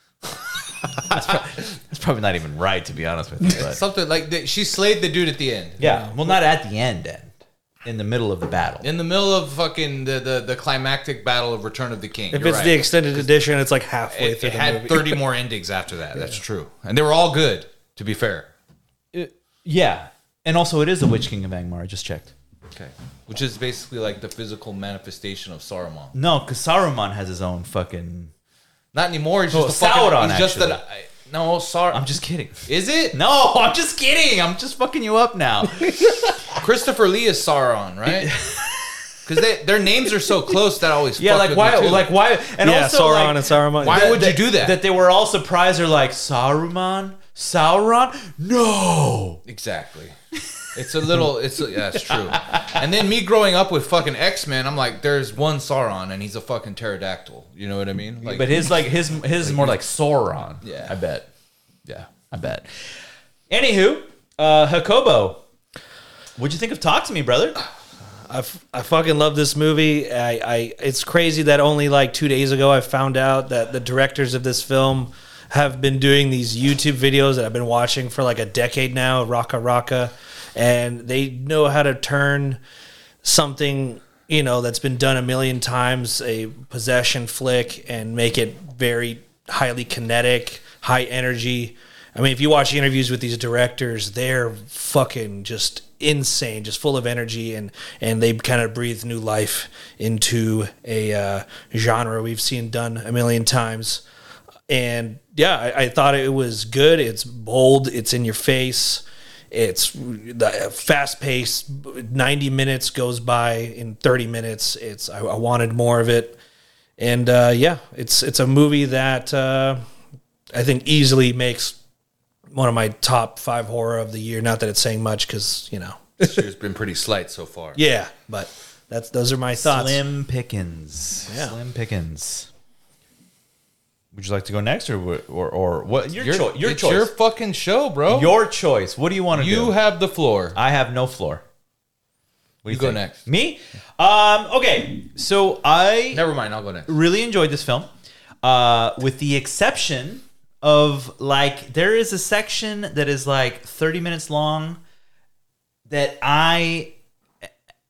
That's probably not even right, to be honest with you. But Something like that. She slayed the dude at the end. yeah. Well, not at the end. In the middle of the battle. In the middle of fucking the climactic battle of Return of the King. If You're it's right. the extended edition, it's like halfway it through the had movie. 30 more endings after that. That's true. And they were all good, to be fair. Yeah. And also, it is the Witch King of Angmar. I just checked. Okay. Which is basically like the physical manifestation of Saruman. No, because Saruman has his own fucking... Not anymore. He's Oh, just a fucking... Sauron, he's just actually. no, I'm just kidding. Is it? No, I'm just kidding. I'm just fucking you up now. Christopher Lee is Sauron, right? Because their names are so close that always Yeah, fuck like with why? me too. Like why? And Yeah, also, Sauron like, and Saruman. Why would you do that? That they were all surprised. They're like Sauron. No. Exactly. It's a little. Yeah, it's true. And then me growing up with fucking X-Men, I'm like, there's one Sauron and he's a fucking pterodactyl. You know what I mean? Like, But his is more like Sauron. Yeah. I bet. yeah. I bet. Anywho, Hakobo, what'd you think of Talk to Me, brother? I fucking love this movie. It's crazy that only like 2 days ago I found out that the directors of this film have been doing these YouTube videos that I've been watching for like a decade now, Raka Raka, and they know how to turn something, that's been done a million times, a possession flick, and make it very highly kinetic, high energy. I mean, if you watch interviews with these directors, they're fucking just insane, just full of energy, and they kind of breathe new life into a genre we've seen done a million times. And yeah, I thought it was good. It's bold. It's in your face. It's fast paced. 90 minutes goes by in 30 minutes. I wanted more of it. And yeah, it's a movie that I think easily makes one of my top 5 horror of the year. Not that it's saying much because, This year's been pretty slight so far. yeah, but those are my thoughts. Slim Pickens. Yeah. Slim Pickens. Would you like to go next, or what? Your choice. Your It's choice. your fucking show, bro. Your choice. What do you want to do? You have the floor. I have no floor. What do You go think? next. Me? Okay. So I Never mind. I'll go next. really enjoyed this film, with the exception of like there is a section that is like 30 minutes long that I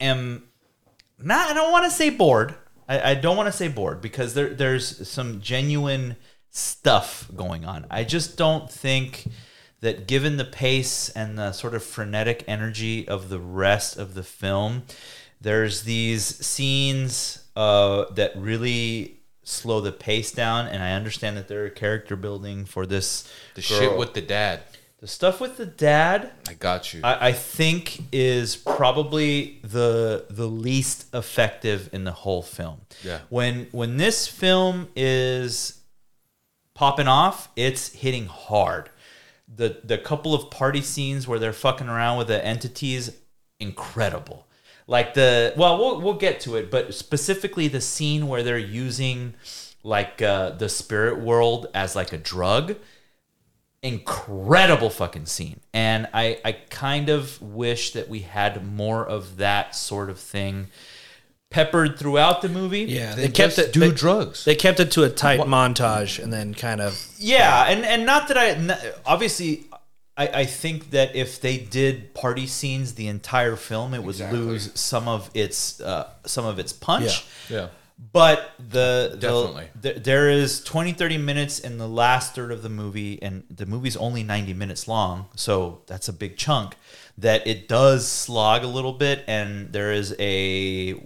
am not. I don't want to say bored. I don't want to say bored because there's some genuine stuff going on. I just don't think that, given the pace and the sort of frenetic energy of the rest of the film, there's these scenes that really slow the pace down. And I understand that they're character building for this. The girl. shit with the dad. The stuff with the dad, I got you. I think is probably the least effective in the whole film. Yeah. When this film is popping off, it's hitting hard. The couple of party scenes where they're fucking around with the entities, incredible. Like we'll get to it, but specifically the scene where they're using like the spirit world as like a drug. Incredible fucking scene. And I kind of wish that we had more of that sort of thing peppered throughout the movie. Yeah, They kept it. Do drugs. They kept it to a tight montage and then kind of. Yeah, and not that obviously I think that if they did party scenes the entire film, it would lose some of its punch. Yeah. But Definitely. there is 20-30 minutes in the last third of the movie, and the movie's only 90 minutes long, so that's a big chunk, that it does slog a little bit, and there is a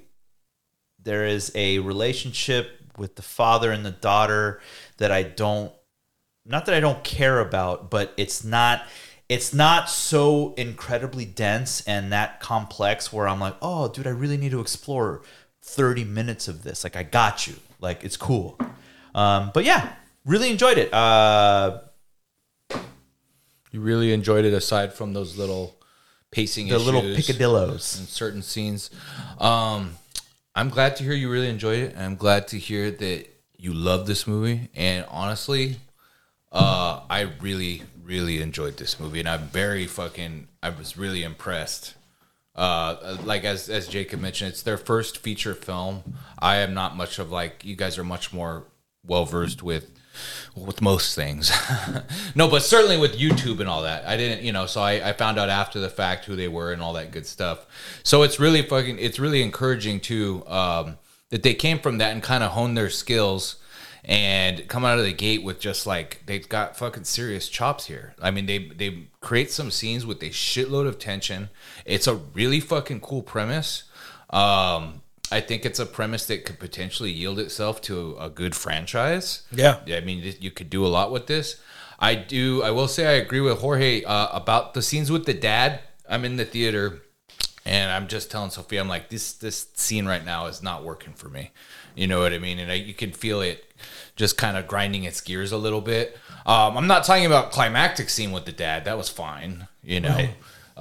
relationship with the father and the daughter that I don't care about, but it's not so incredibly dense and that complex where I'm like, oh, dude, I really need to explore 30 minutes of this. Like, I got you. Like, it's cool. But yeah, really enjoyed it. You really enjoyed it aside from those little pacing issues. The little picadillos in certain scenes. I'm glad to hear you really enjoyed it. And I'm glad to hear that you love this movie. And honestly, I really, really enjoyed this movie. And I was really impressed. Like as Jacob mentioned, it's their first feature film. I am not much of you guys are much more well versed with most things. No, but certainly with YouTube and all that. I didn't, so I found out after the fact who they were and all that good stuff. So it's really encouraging too, that they came from that and kind of honed their skills and come out of the gate with just they've got fucking serious chops here. I mean, they create some scenes with a shitload of tension. It's a really fucking cool premise. I think it's a premise that could potentially yield itself to a good franchise. Yeah. I mean, you could do a lot with this. I will say I agree with Jorge about the scenes with the dad. I'm in the theater and I'm just telling Sophia, I'm like, this scene right now is not working for me. You know what I mean? And you can feel it just kind of grinding its gears a little bit. I'm not talking about climactic scene with the dad. That was fine, Right.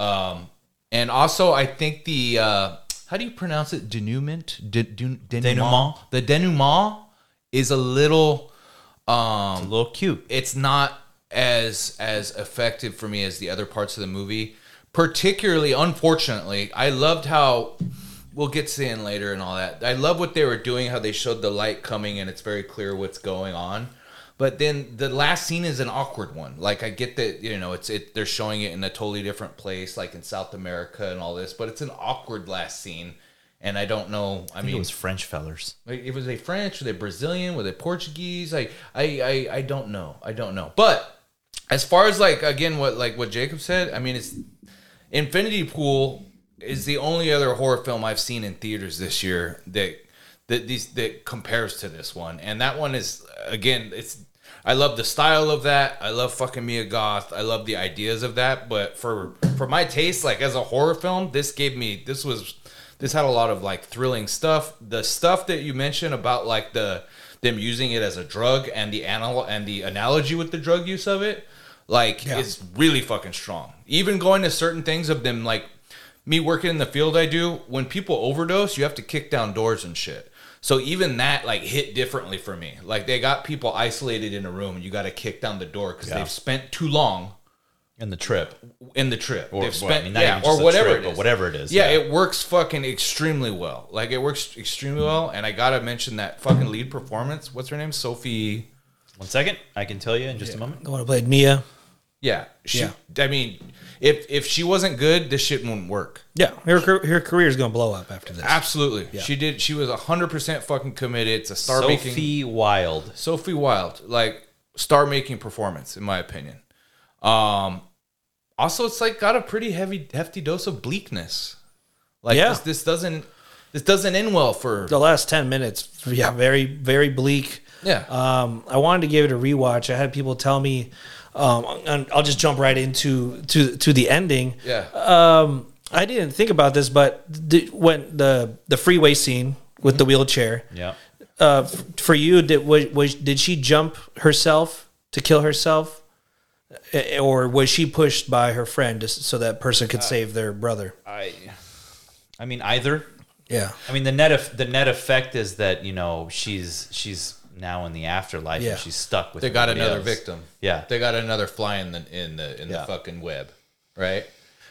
And also, I think the how do you pronounce it? Denouement. Denouement. The denouement is a little cute. It's not as effective for me as the other parts of the movie. Particularly, unfortunately, I loved how. We'll get to in later and all that. I love what they were doing, how they showed the light coming and it's very clear what's going on. But then the last scene is an awkward one. Like, I get that, they're showing it in a totally different place, like in South America and all this, but it's an awkward last scene. And I don't know. I mean, it was French fellers. Like, was they French? Were they Brazilian? Were they Portuguese? I don't know. I don't know. But as far as again, what Jacob said, I mean, it's Infinity Pool is the only other horror film I've seen in theaters this year that compares to this one. And that one is, again, I love the style of that. I love fucking Mia Goth. I love the ideas of that. But for my taste, as a horror film, this had a lot of thrilling stuff. The stuff that you mentioned about them using it as a drug and the analogy with the drug use of it, is really fucking strong. Even going to certain things of them, me working in the field I do, when people overdose, you have to kick down doors and shit. So even that hit differently for me. They got people isolated in a room and you got to kick down the door because they've spent too long in the trip. Or, they've spent or whatever trip, it is. But whatever it is. Yeah, it works fucking extremely well. It works extremely well. And I got to mention that fucking lead performance. What's her name? Sophie. 1 second. I can tell you in just a moment. The one who played Mia. Yeah. Yeah. I mean, if she wasn't good, this shit wouldn't work. Yeah, her career is going to blow up after this. Absolutely. Yeah. She did. She was 100% fucking committed. It's a star-making. Sophie Wilde. Like, star-making performance, in my opinion. Also, it's like got a pretty hefty dose of bleakness. Like, Yeah. this doesn't end well for... The last 10 minutes, yeah, very, very bleak. Yeah. I wanted to give it a rewatch. I had people tell me, and I'll just jump right into the ending. Yeah. I didn't think about this, but when the freeway scene with the wheelchair, Yeah. for you, did she jump herself to kill herself, or was she pushed by her friend so that person could save their brother? I mean, either. Yeah. I mean, the net effect is that, you know, she's now in the afterlife Yeah. and she's stuck with. They got everybody another else. victim. Yeah. They got another fly in the Yeah. fucking web, right?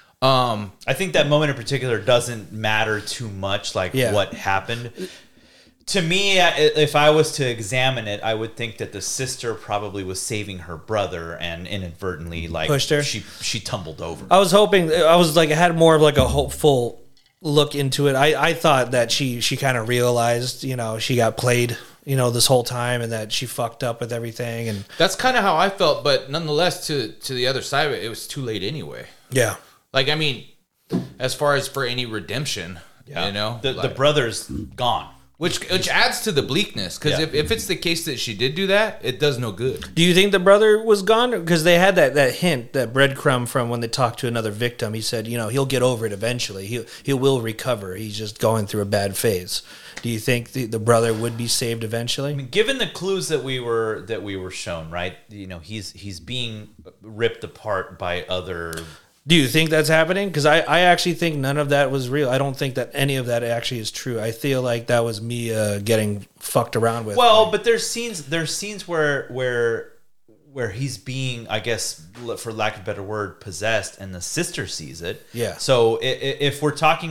I think that moment in particular doesn't matter too much, like Yeah. what happened. To me, if I was to examine it, I would think that the sister probably was saving her brother and inadvertently, like, Pushed her? She tumbled over. I was hoping, I had more of like a hopeful look into it. I thought that she kind of realized, you know, she got played, you know, this whole time, and that she fucked up with everything. And That's kind of how I felt, but nonetheless, to the other side of it, it was too late anyway. yeah, Like, I mean, as far as for any redemption, you know, the like, brother's gone. which adds to the bleakness, because Yeah. if it's the case that she did do that, it does no good. do you think the brother was gone? Because they had that hint, that breadcrumb from when they talked to another victim. He said, you know, he'll get over it eventually. He will recover. He's just going through a bad phase. Do you think the brother would be saved eventually? Given the clues that we were shown, right? You know, he's being ripped apart by other. Do you think that's happening? Because I actually think none of that was real. I don't think that any of that actually is true. I feel like that was Mia getting fucked around with. Well, but there's scenes where he's being, I guess, for lack of a better word, possessed, and the sister sees it. Yeah. So if we're talking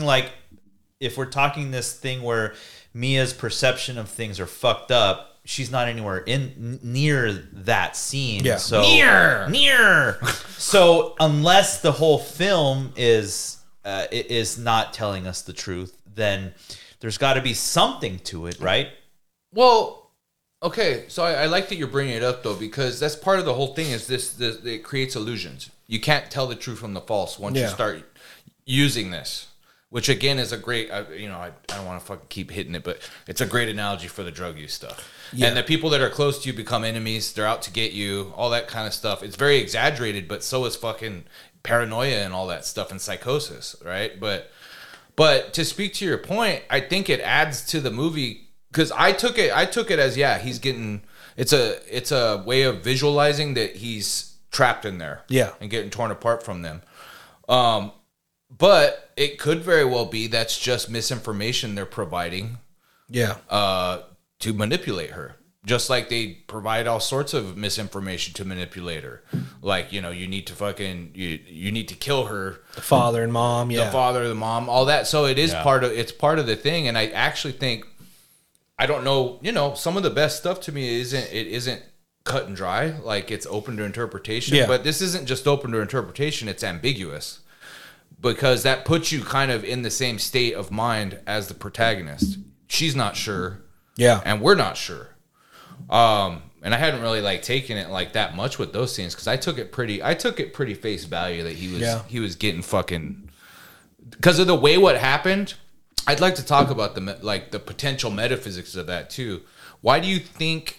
this thing where Mia's perception of things are fucked up, she's not anywhere near that scene. Yeah. So Near. So unless the whole film is not telling us the truth, then there's got to be something to it, right? Well, okay, so I like that you're bringing it up, though, because that's part of the whole thing is this it creates illusions. You can't tell the true from the false once you Yeah. start using this, which, again, is a great, I don't want to fucking keep hitting it, but it's a great analogy for the drug use stuff. Yeah. And the people that are close to you become enemies. They're out to get you, all that kind of stuff. It's very exaggerated, but so is fucking paranoia and all that stuff and psychosis, right? But to speak to your point, I think it adds to the movie, because I took it as, yeah, he's getting, it's a way of visualizing that he's trapped in there, Yeah. and getting torn apart from them. But it could very well be that's just misinformation they're providing yeah. to manipulate her. Just like they provide all sorts of misinformation to manipulate her. Like, you know, you need to fucking, you need to kill her. The father and mom, yeah. The father, the mom, all that. So it is Yeah. it's part of the thing. And I actually think, I don't know, you know, some of the best stuff to me isn't cut and dry. Like, it's open to interpretation. Yeah. But this isn't just open to interpretation, it's ambiguous. Because that puts you kind of in the same state of mind as the protagonist. She's not sure, Yeah. and we're not sure. And I hadn't really like taken it like that much with those scenes, because I took it pretty face value that he was getting fucking, because of the way what happened. I'd like to talk about the potential metaphysics of that too. Why do you think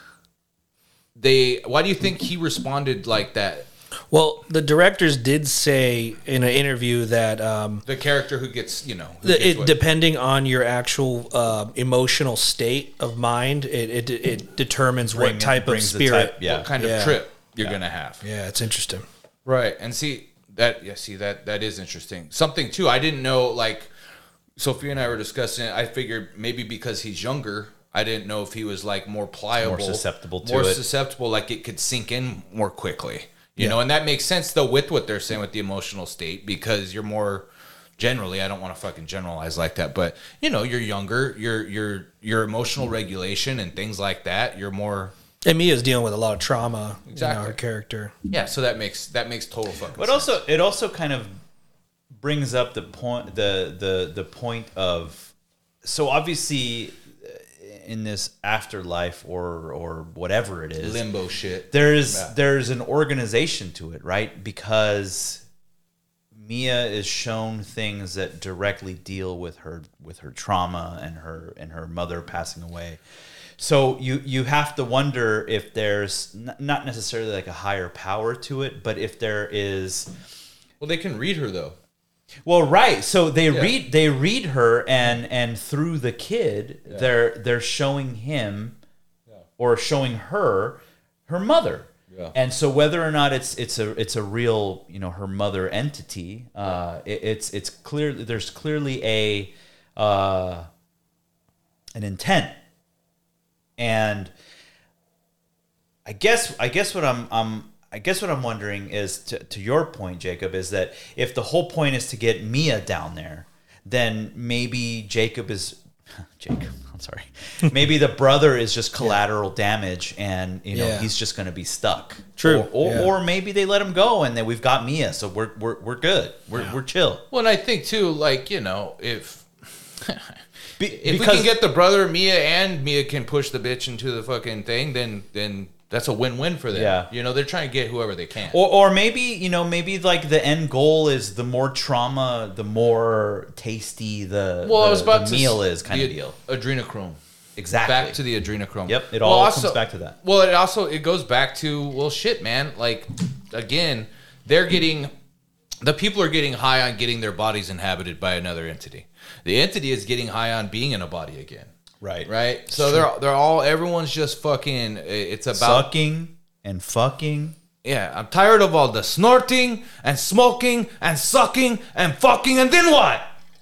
he responded like that? Well, the directors did say in an interview that The character who gets, you know, who gets what- depending on your actual emotional state of mind, it determines what type of brings the spirit. type- yeah. what kind Yeah. of trip you're gonna have. Yeah, it's interesting. Right. And that is interesting. Something too, I didn't know, like, Sophia and I were discussing it. I figured maybe because he's younger, I didn't know if he was like more pliable, More susceptible to more it. susceptible, like it could sink in more quickly. You know, and that makes sense though with what they're saying with the emotional state, because you're more generally, I don't want to fucking generalize like that, but you know, you're younger, your emotional regulation and things like that, you're more And Mia's dealing with a lot of trauma. Exactly. Her character. Yeah, so that makes total fucking But sense. also, it also kind of brings up the point, the point of, so obviously in this afterlife or whatever it is, Limbo shit. there's an organization to it, right? Because Mia is shown things that directly deal with her trauma and her mother passing away. So you have to wonder if there's not necessarily like a higher power to it, but if there is. Well, they can read her though. Well, right. So they read her, and through the kid, they're showing him or showing her mother. Yeah. And so whether or not it's a real, her mother entity, it's clear there's clearly an intent. And I guess what I'm wondering is, to your point, Jacob, is that if the whole point is to get Mia down there, then maybe Jacob, I'm sorry. Maybe the brother is just collateral damage, and he's just going to be stuck. True. Or maybe they let him go, and then we've got Mia, so we're good. We're chill. Well, and I think too, like, if we Because can get the brother Mia, and Mia can push the bitch into the fucking thing, then that's a win-win for them. Yeah. They're trying to get whoever they can. Or maybe, maybe like the end goal is the more trauma, the more tasty the meal is, kind of deal. Adrenochrome. Exactly. Back to the adrenochrome. Yep. It all comes back to that. Well, it goes back to, well, shit, man. Like, again, the people are getting high on getting their bodies inhabited by another entity. The entity is getting high on being in a body again. Right. So everyone's just fucking. It's about sucking and fucking. Yeah, I'm tired of all the snorting and smoking and sucking and fucking, and then what?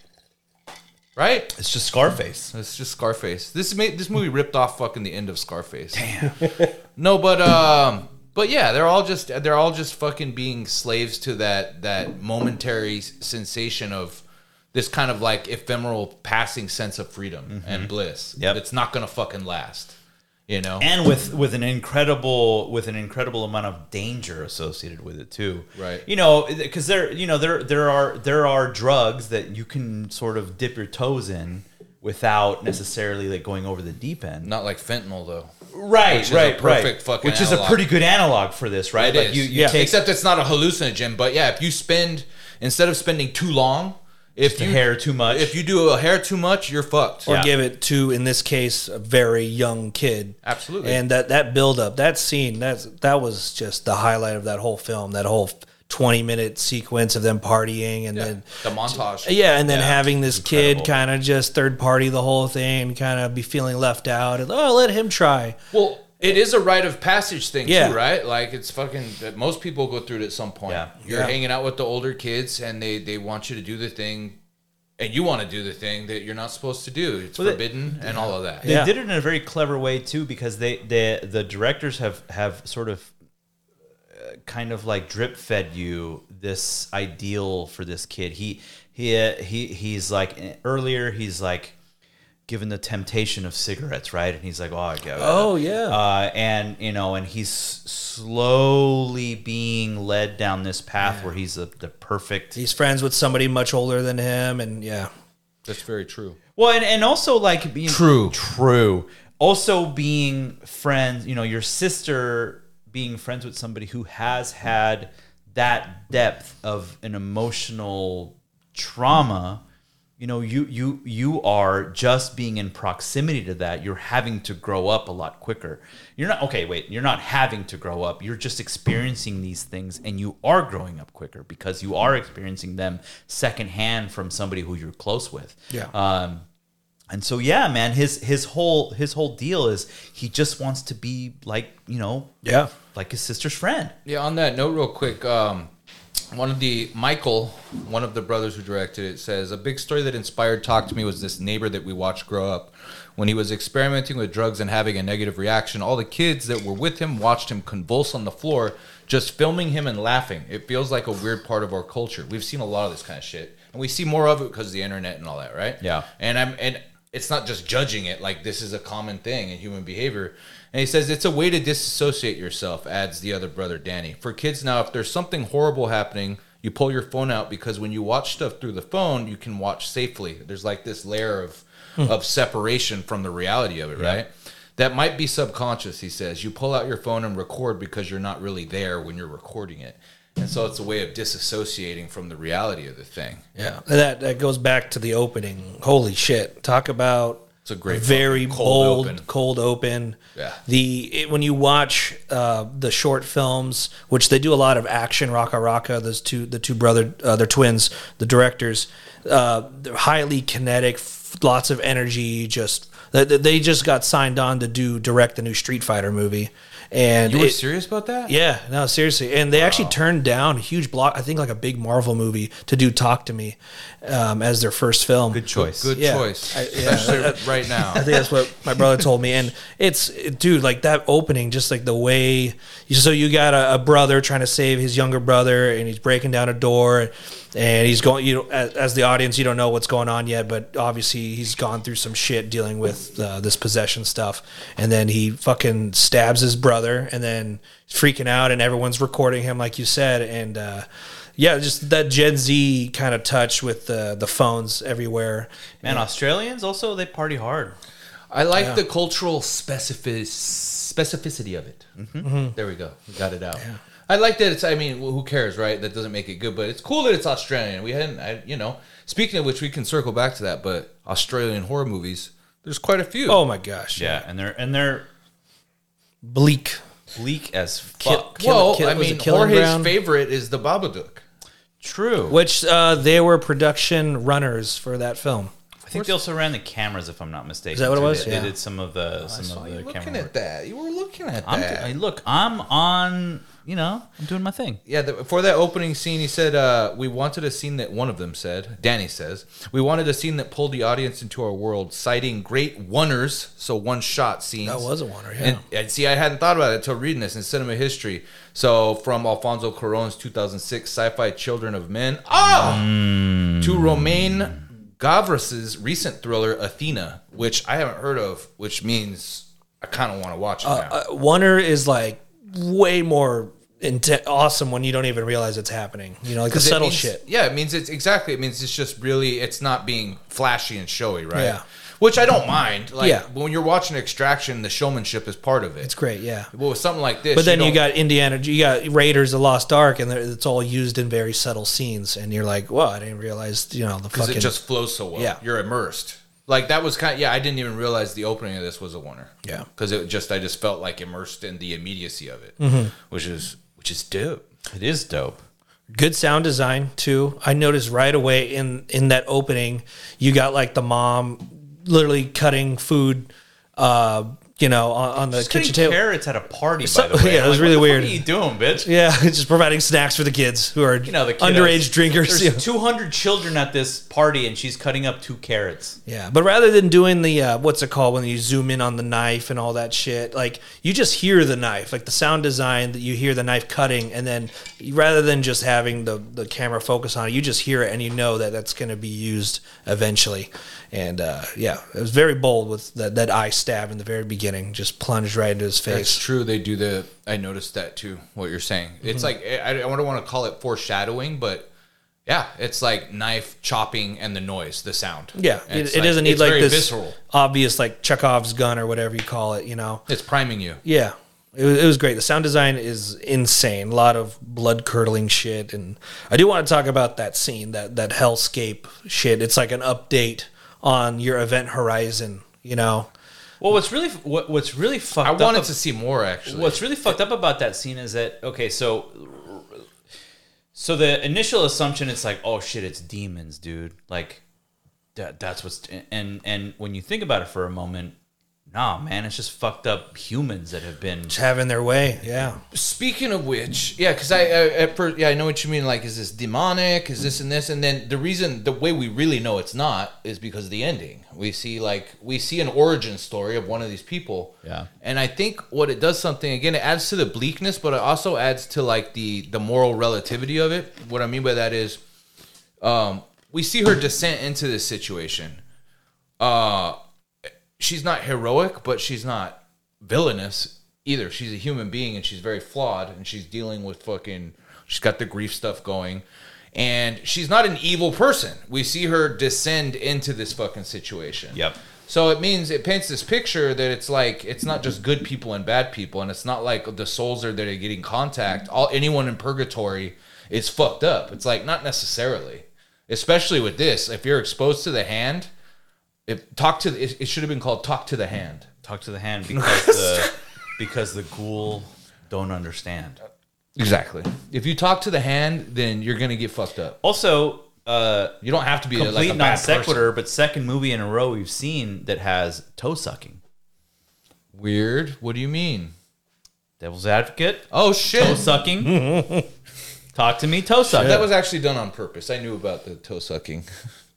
Right? It's just Scarface. It's just Scarface. This movie ripped off fucking the end of Scarface. Damn. No, but yeah, they're all just fucking being slaves to that momentary sensation of this kind of like ephemeral passing sense of freedom and bliss. Yep. It's not gonna fucking last. And with an incredible amount of danger associated with it too. Right. Because there are drugs that you can sort of dip your toes in without necessarily like going over the deep end. Not like fentanyl though. Right, Which is a perfect fucking Which is a analog. pretty good analog for this, right? It Like is. you take Except it's not a hallucinogen, but yeah, if you instead of spending too long, if the hair too much. If you do a hair too much, you're fucked. Or give it to, in this case, a very young kid. Absolutely. And that build up, that scene, that was just the highlight of that whole film. That whole 20-minute sequence of them partying, and then the montage. Yeah, and then having this Incredible. kid kind of just third party the whole thing, and kind of be feeling left out. And let him try. Well, it is a rite of passage thing Yeah. too, right? Like it's fucking. Most people go through it at some point. Yeah. You're hanging out with the older kids, and they want you to do the thing, and you want to do the thing that you're not supposed to do. It's forbidden and all of that. They Yeah. did it in a very clever way too, because the directors have sort of kind of like drip fed you this ideal for this kid. He's like, earlier he's like given the temptation of cigarettes, right? And he's like, Oh, yeah. and he's slowly being led down this path where he's the perfect. He's friends with somebody much older than him, and That's very true. Well, and also like being true. Also being friends, your sister being friends with somebody who has had that depth of an emotional trauma. You are just being in proximity to that. You're having to grow up a lot quicker. You're not having to grow up. You're just experiencing these things, and you are growing up quicker because you are experiencing them secondhand from somebody who you're close with. Yeah. And so, yeah, man, his whole deal is he just wants to be like, like his sister's friend. Yeah. On that note, real quick, Michael, one of the brothers who directed it, says a big story that inspired Talk to Me was this neighbor that we watched grow up. When he was experimenting with drugs and having a negative reaction, all the kids that were with him watched him convulse on the floor, just filming him and laughing. It feels like a weird part of our culture. We've seen a lot of this kind of shit, and we see more of it because of the internet and all that, right? Yeah. And it's not just judging it like this is a common thing in human behavior. And he says it's a way to disassociate yourself, adds the other brother, Danny. For kids now, if there's something horrible happening, you pull your phone out because when you watch stuff through the phone, you can watch safely. There's like this layer of separation from the reality of it, right? That might be subconscious, he says. You pull out your phone and record because you're not really there when you're recording it. And so it's a way of disassociating from the reality of the thing. Yeah. And that goes back to the opening. Holy shit. Talk about It's a great very fucking bold, cold open. Yeah. When you watch the short films, which they do a lot of action, Raka, the two brother, they're twins, the directors, they're highly kinetic, lots of energy. They just got signed on to direct the new Street Fighter movie. And you were serious about that? Yeah, no, seriously. And they actually turned down a huge block, I think like a big Marvel movie to do Talk to Me as their first film. Good choice. Good choice. Especially right now. I think that's what my brother told me. And dude, like that opening, just like the way, so you got a brother trying to save his younger brother and he's breaking down a door and he's going, as the audience, you don't know what's going on yet, but obviously he's gone through some shit dealing with this possession stuff. And then he fucking stabs his brother and then he's freaking out and everyone's recording him, like you said. And, just that Gen Z kind of touch with the phones everywhere. Man, Australians also, they party hard. I like the cultural specificity of it. There we go. We got it out. Yeah. I like that it's, I mean, who cares, right? That doesn't make it good, but it's cool that it's Australian. We hadn't, speaking of which, we can circle back to that, but Australian horror movies, there's quite a few. Oh my gosh. Yeah, and they're bleak as fuck. Jorge's favorite is the Babadook. True. Which they were production runners for that film. I think they also ran the cameras, if I'm not mistaken. Is that what it was? They did some of the camera looking at that. You were looking at that. I'm on. I'm doing my thing. Yeah, for that opening scene, he said, we wanted a scene that one of them said, Danny says, we wanted a scene that pulled the audience into our world, citing great one-ers, so one-shot scenes. That was a one-er, yeah. And see, I hadn't thought about it until reading this in cinema history. So from Alfonso Cuarón's 2006 sci-fi Children of Men, to Romain Gavras' recent thriller, Athena, which I haven't heard of, which means I kind of want to watch it now. One-er is like way more awesome when you don't even realize it's happening. Like the subtle shit. Yeah, it means it's just really, it's not being flashy and showy, right? Yeah. Which I don't mind. When you're watching Extraction, the showmanship is part of it. It's great, yeah. Well, with something like this, but then you got you got Raiders of the Lost Ark, and it's all used in very subtle scenes, and you're like, well, I didn't realize, the fucking... Because it just flows so well. Yeah. You're immersed. Like, that was kind of... Yeah, I didn't even realize the opening of this was a one-er. Yeah. Because I just felt like immersed in the immediacy of it, which is dope. It is dope. Good sound design, too. I noticed right away in that opening, you got, like, the mom literally cutting food... on the kitchen table. Carrots at a party, by the way. Yeah, it was really weird. What are you doing, bitch? Yeah, just providing snacks for the kids who are the underage drinkers. There's 200 children at this party, and she's cutting up 2 carrots. Yeah, but rather than doing the what's it called when you zoom in on the knife and all that shit, like you just hear the knife, like the sound design that you hear the knife cutting, and then rather than just having the camera focus on it, you just hear it and you know that that's going to be used eventually. And it was very bold with that eye stab in the very beginning, just plunged right into his face. That's true. They do I noticed that too, what you're saying. It's like, I don't want to call it foreshadowing, but yeah, it's like knife chopping and the noise, the sound. Yeah, it doesn't need like this visceral, obvious like Chekhov's gun or whatever you call it, It's priming you. Yeah. It was great. The sound design is insane. A lot of blood-curdling shit. And I do want to talk about that scene, that hellscape shit. It's like an update on your event horizon, Well, what's really fucked up... I wanted to see more, actually. What's really fucked up about that scene is that, okay, so the initial assumption, it's like, oh shit, it's demons, dude. Like, that's what's... And when you think about it for a moment, nah, man, it's just fucked up humans that have been... Just having their way, yeah. Speaking of which, yeah, because I know what you mean, like, is this demonic, is this and this? And then the way we really know it's not is because of the ending. We see an origin story of one of these people. Yeah. And I think what it does something, again, it adds to the bleakness, but it also adds to, like, the moral relativity of it. What I mean by that is, we see her descent into this situation. she's not heroic, but she's not villainous either. She's a human being, and she's very flawed, and she's dealing with she's got the grief stuff going, and she's not an evil person. We see her descend into this fucking situation. Yep. So it paints this picture that it's like, it's not just good people and bad people, and it's not like the souls that are getting contact. Anyone in purgatory is fucked up. It's like, not necessarily. Especially with this, if you're exposed to the hand, it should have been called Talk to the Hand. Talk to the hand because the ghoul don't understand. Exactly. If you talk to the hand, then you're gonna get fucked up. Also, You don't have to be complete like a non bad sequitur, person. but second movie in a row we've seen that has toe sucking. Weird. What do you mean? Devil's Advocate, Oh toe shit! sucking. Talk to me, toe sucking. That was actually done on purpose. I knew about the toe sucking.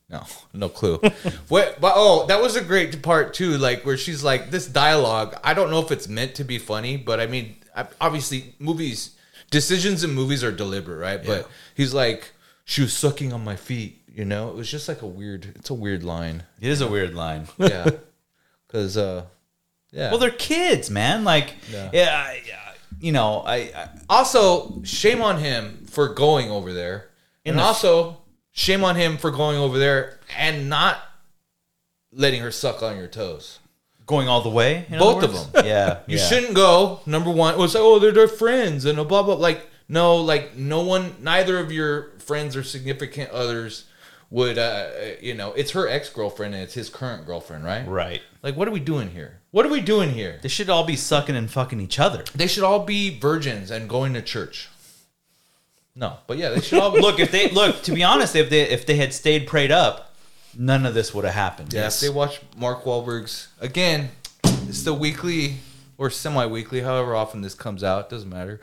No clue. But that was a great part too. Like where she's like, this dialogue. I don't know if it's meant to be funny, but I mean, obviously, decisions in movies are deliberate, right? Yeah. But he's like, she was sucking on my feet. You know, it was just like it's a weird line. It is a weird line. Yeah, because yeah. Well, they're kids, man. Like, yeah, you know, I also shame on him for going over there, and also shame on him for going over there and not letting her suck on your toes. going all the way. in Both other of words? them. Yeah, You shouldn't go. Number one, it was like, oh, they're friends and a blah blah. Like no, neither of your friends or significant others would. It's her ex-girlfriend and it's his current girlfriend, right? Right. Like, what are we doing here? What are we doing here? They should all be sucking and fucking each other. They should all be virgins and going to church. No, but yeah, they should all be. To be honest, if they had stayed prayed up, none of this would have happened. Yes, they watch Mark Wahlberg's again. It's the weekly or semi-weekly, however often this comes out. Doesn't matter.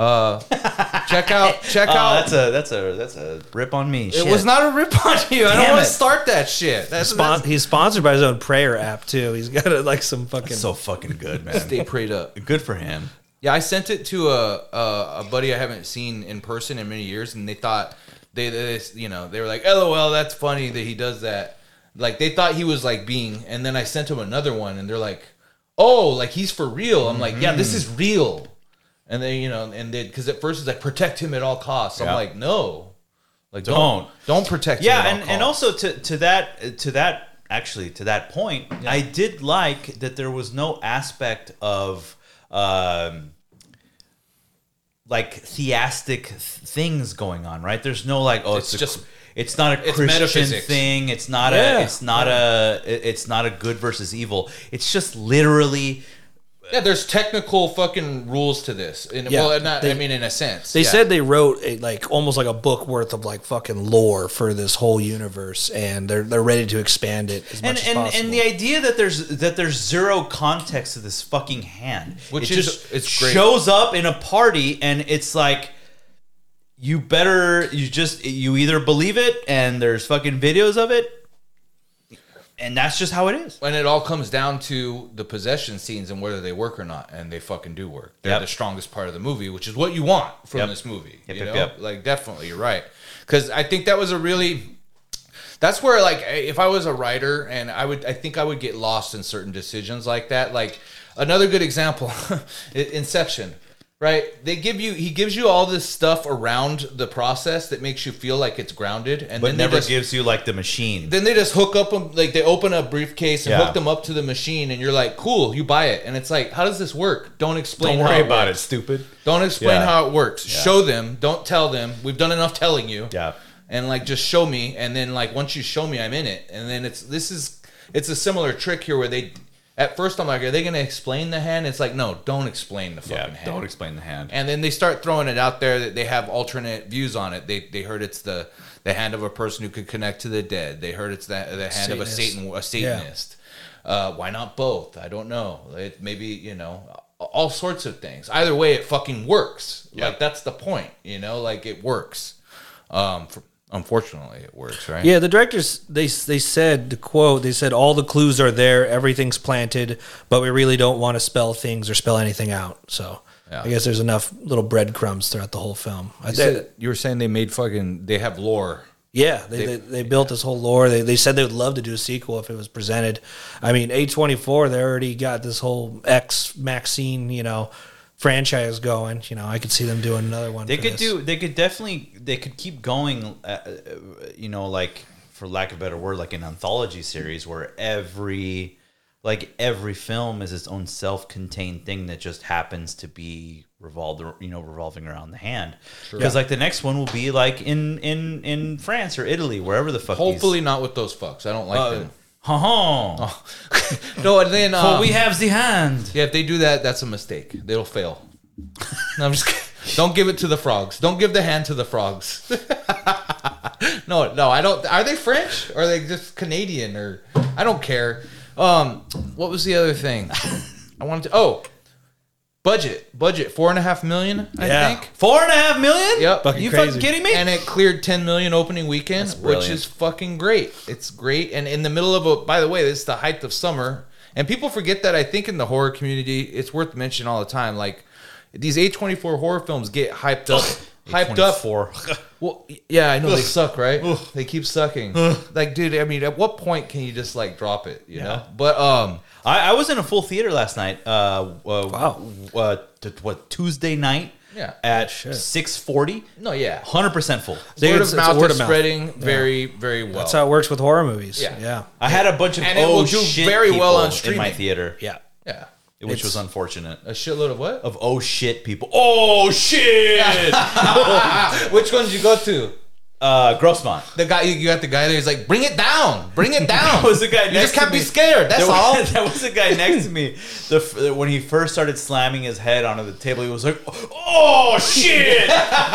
Check out. That's a rip on me. It was not a rip on you. I don't Damn want it. to start that shit. He's sponsored by his own prayer app too. He's got some fucking. so fucking good, man. Stay prayed up. Good for him. Yeah, I sent it to a buddy I haven't seen in person in many years, and they thought they were like, LOL, that's funny that he does that. Like they thought he was like being, and then I sent him another one, and they're like, oh, like he's for real. I'm like, yeah, this is real. And then because at first it's like protect him at all costs. I'm like, no, like don't protect him. Yeah, at all costs. and also to that point, Yeah. I did like that there was no aspect of like theistic things going on, right? There's no like, oh, it's not a Christian metaphysics. thing. It's not it's not a good versus evil. It's just literally. Yeah, there's technical fucking rules to this. In a sense. They said they wrote almost like a book worth of like fucking lore for this whole universe, and they're ready to expand it as much as possible. And the idea that there's zero context to this fucking hand, Which it's great. shows up in a party, and it's like you either believe it, and there's fucking videos of it. And that's just how it is. And it all comes down to the possession scenes and whether they work or not. And they fucking do work. They're the strongest part of the movie, which is what you want from this movie. Yep. Like, definitely, you're right. Because I think that was that's where, like, if I was a writer, and I think I would get lost in certain decisions like that. Like, another good example, Inception. Right? He gives you all this stuff around the process that makes you feel like it's grounded, and But then never gives you like the machine. Then they just hook up them, like they open a briefcase and hook them up to the machine, and you're like, cool, you buy it. And it's like, how does this work? Don't explain Don't how worry it about works. it, stupid. Don't explain Yeah. how it works. Yeah. Show them. Don't tell them. We've done enough telling you. Yeah. And like, just show me. And then like, once you show me, I'm in it. And then it's a similar trick here where at first I'm like, are they going to explain the hand? It's like, no, don't explain the fucking hand. Don't explain the hand. And then they start throwing it out there that they have alternate views on it. They heard it's the hand of a person who could connect to the dead. They heard it's the hand of a Satanist. Why not both? I don't know. Maybe, all sorts of things. Either way, it fucking works. Yep. Like, that's the point, like it works. Unfortunately, it works, right? Yeah, the directors, they said, the quote, they said, all the clues are there, everything's planted, but we really don't want to spell things or spell anything out. So I guess there's enough little breadcrumbs throughout the whole film. You were saying they have lore. Yeah, they built this whole lore. They said they would love to do a sequel if it was presented. I mean, A24, they already got this whole Maxine, franchise going. I could see them doing another one. They could keep going, like, for lack of a better word, like an anthology series where every film is its own self-contained thing that just happens to be revolving around the hand. Because like the next one will be like in France or Italy, wherever the fuck. Hopefully not with those fucks. I don't like them. No, and then for we have the hand. Yeah, if they do that, that's a mistake. They'll fail. No, I'm just kidding. Don't give it to the frogs. Don't give the hand to the frogs. No, I don't. Are they French? Or are they just Canadian? Or I don't care. What was the other thing? I wanted to. Budget $4.5 million. I think $4.5 million. Yep. You fucking kidding me? And it cleared 10 million opening weekend, which is fucking great. It's great. And in the middle of by the way, this is the height of summer, and people forget that. I think in the horror community, it's worth mentioning all the time. Like these A24 horror films get hyped up. Well, yeah, I know they suck, right? They keep sucking. Like, dude, I mean, at what point can you just like drop it? You know? But I was in a full theater last night. Wow. Tuesday night? Yeah. At 6:40. No, yeah. 100% full. Word of mouth is spreading very, very well. That's how it works with horror movies. Yeah. I had a bunch of and it will do shit very well on in streaming. my theater. Yeah. Yeah. Which was unfortunate. A shitload of what? Of shit people. Oh shit! Which one did you go to? Grossmont. The guy you got the guy there. He's like, bring it down. There was a guy next to me. You just can't be scared. That's all. There was a guy next to me. When he first started slamming his head onto the table, he was like, "Oh shit!"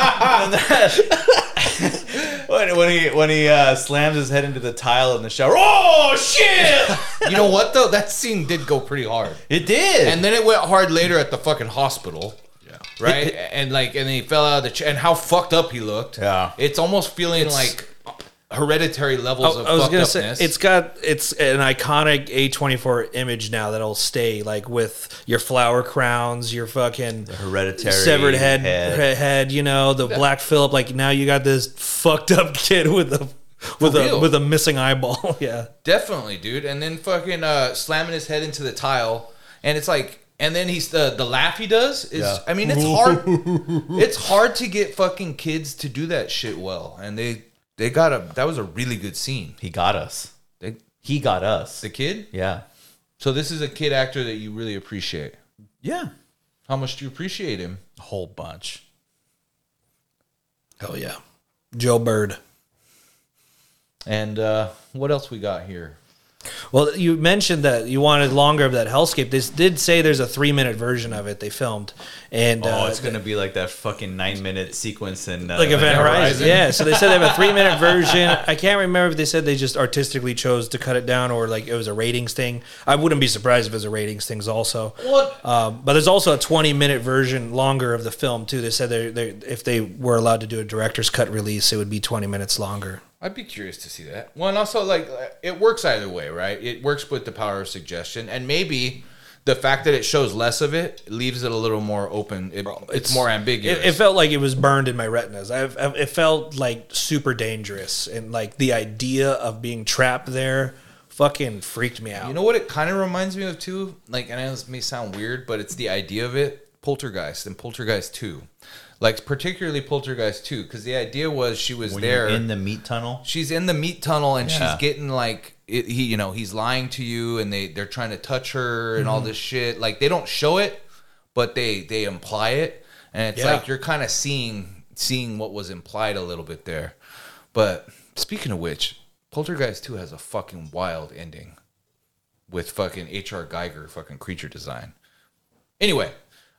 when he slams his head into the tile in the shower, "Oh shit!" You know what though? That scene did go pretty hard. It did, and then it went hard later at the fucking hospital. Right, and then he fell out of the chair, and how fucked up he looked. Yeah, it's almost feeling like hereditary levels of. I was gonna say upness. it's an iconic A24 image now that'll stay, like with your flower crowns, your fucking hereditary severed head, the Black Phillip. Like now you got this fucked up kid with a missing eyeball. Yeah, definitely, dude. And then fucking slamming his head into the tile, and it's like. And then he's the laugh he does is I mean it's hard it's hard to get fucking kids to do that shit well, and they got that was a really good scene. He got us. He got us. The kid? Yeah. So this is a kid actor that you really appreciate. Yeah. How much do you appreciate him? A whole bunch. Hell yeah. Joe Bird. And what else we got here? Well, you mentioned that you wanted longer of that hellscape. They did say there's a 3-minute version of it they filmed, and it's gonna be like that fucking 9-minute sequence in like Event Horizon. Yeah, so they said they have a 3-minute version. I can't remember if they said they just artistically chose to cut it down or like it was a ratings thing. I wouldn't be surprised if it was a ratings thing also. What? But there's also a 20-minute version longer of the film too. They said they if they were allowed to do a director's cut release, it would be 20 minutes longer. I'd be curious to see that. Well, and also, like, it works either way, right? It works with the power of suggestion. And maybe the fact that it shows less of it leaves it a little more open. It's more ambiguous. It felt like it was burned in my retinas. It felt, like, super dangerous. And, like, the idea of being trapped there fucking freaked me out. You know what it kind of reminds me of, too? Like, and I know this may sound weird, but it's the idea of it. Poltergeist and Poltergeist 2. Like, particularly Poltergeist 2, because the idea was she was when there. You're in the meat tunnel? She's in the meat tunnel, and she's getting, like, he's lying to you, and they're trying to touch her and all this shit. Like, they don't show it, but they imply it. And it's like you're kind of seeing what was implied a little bit there. But speaking of which, Poltergeist 2 has a fucking wild ending with fucking H.R. Geiger fucking creature design. Anyway,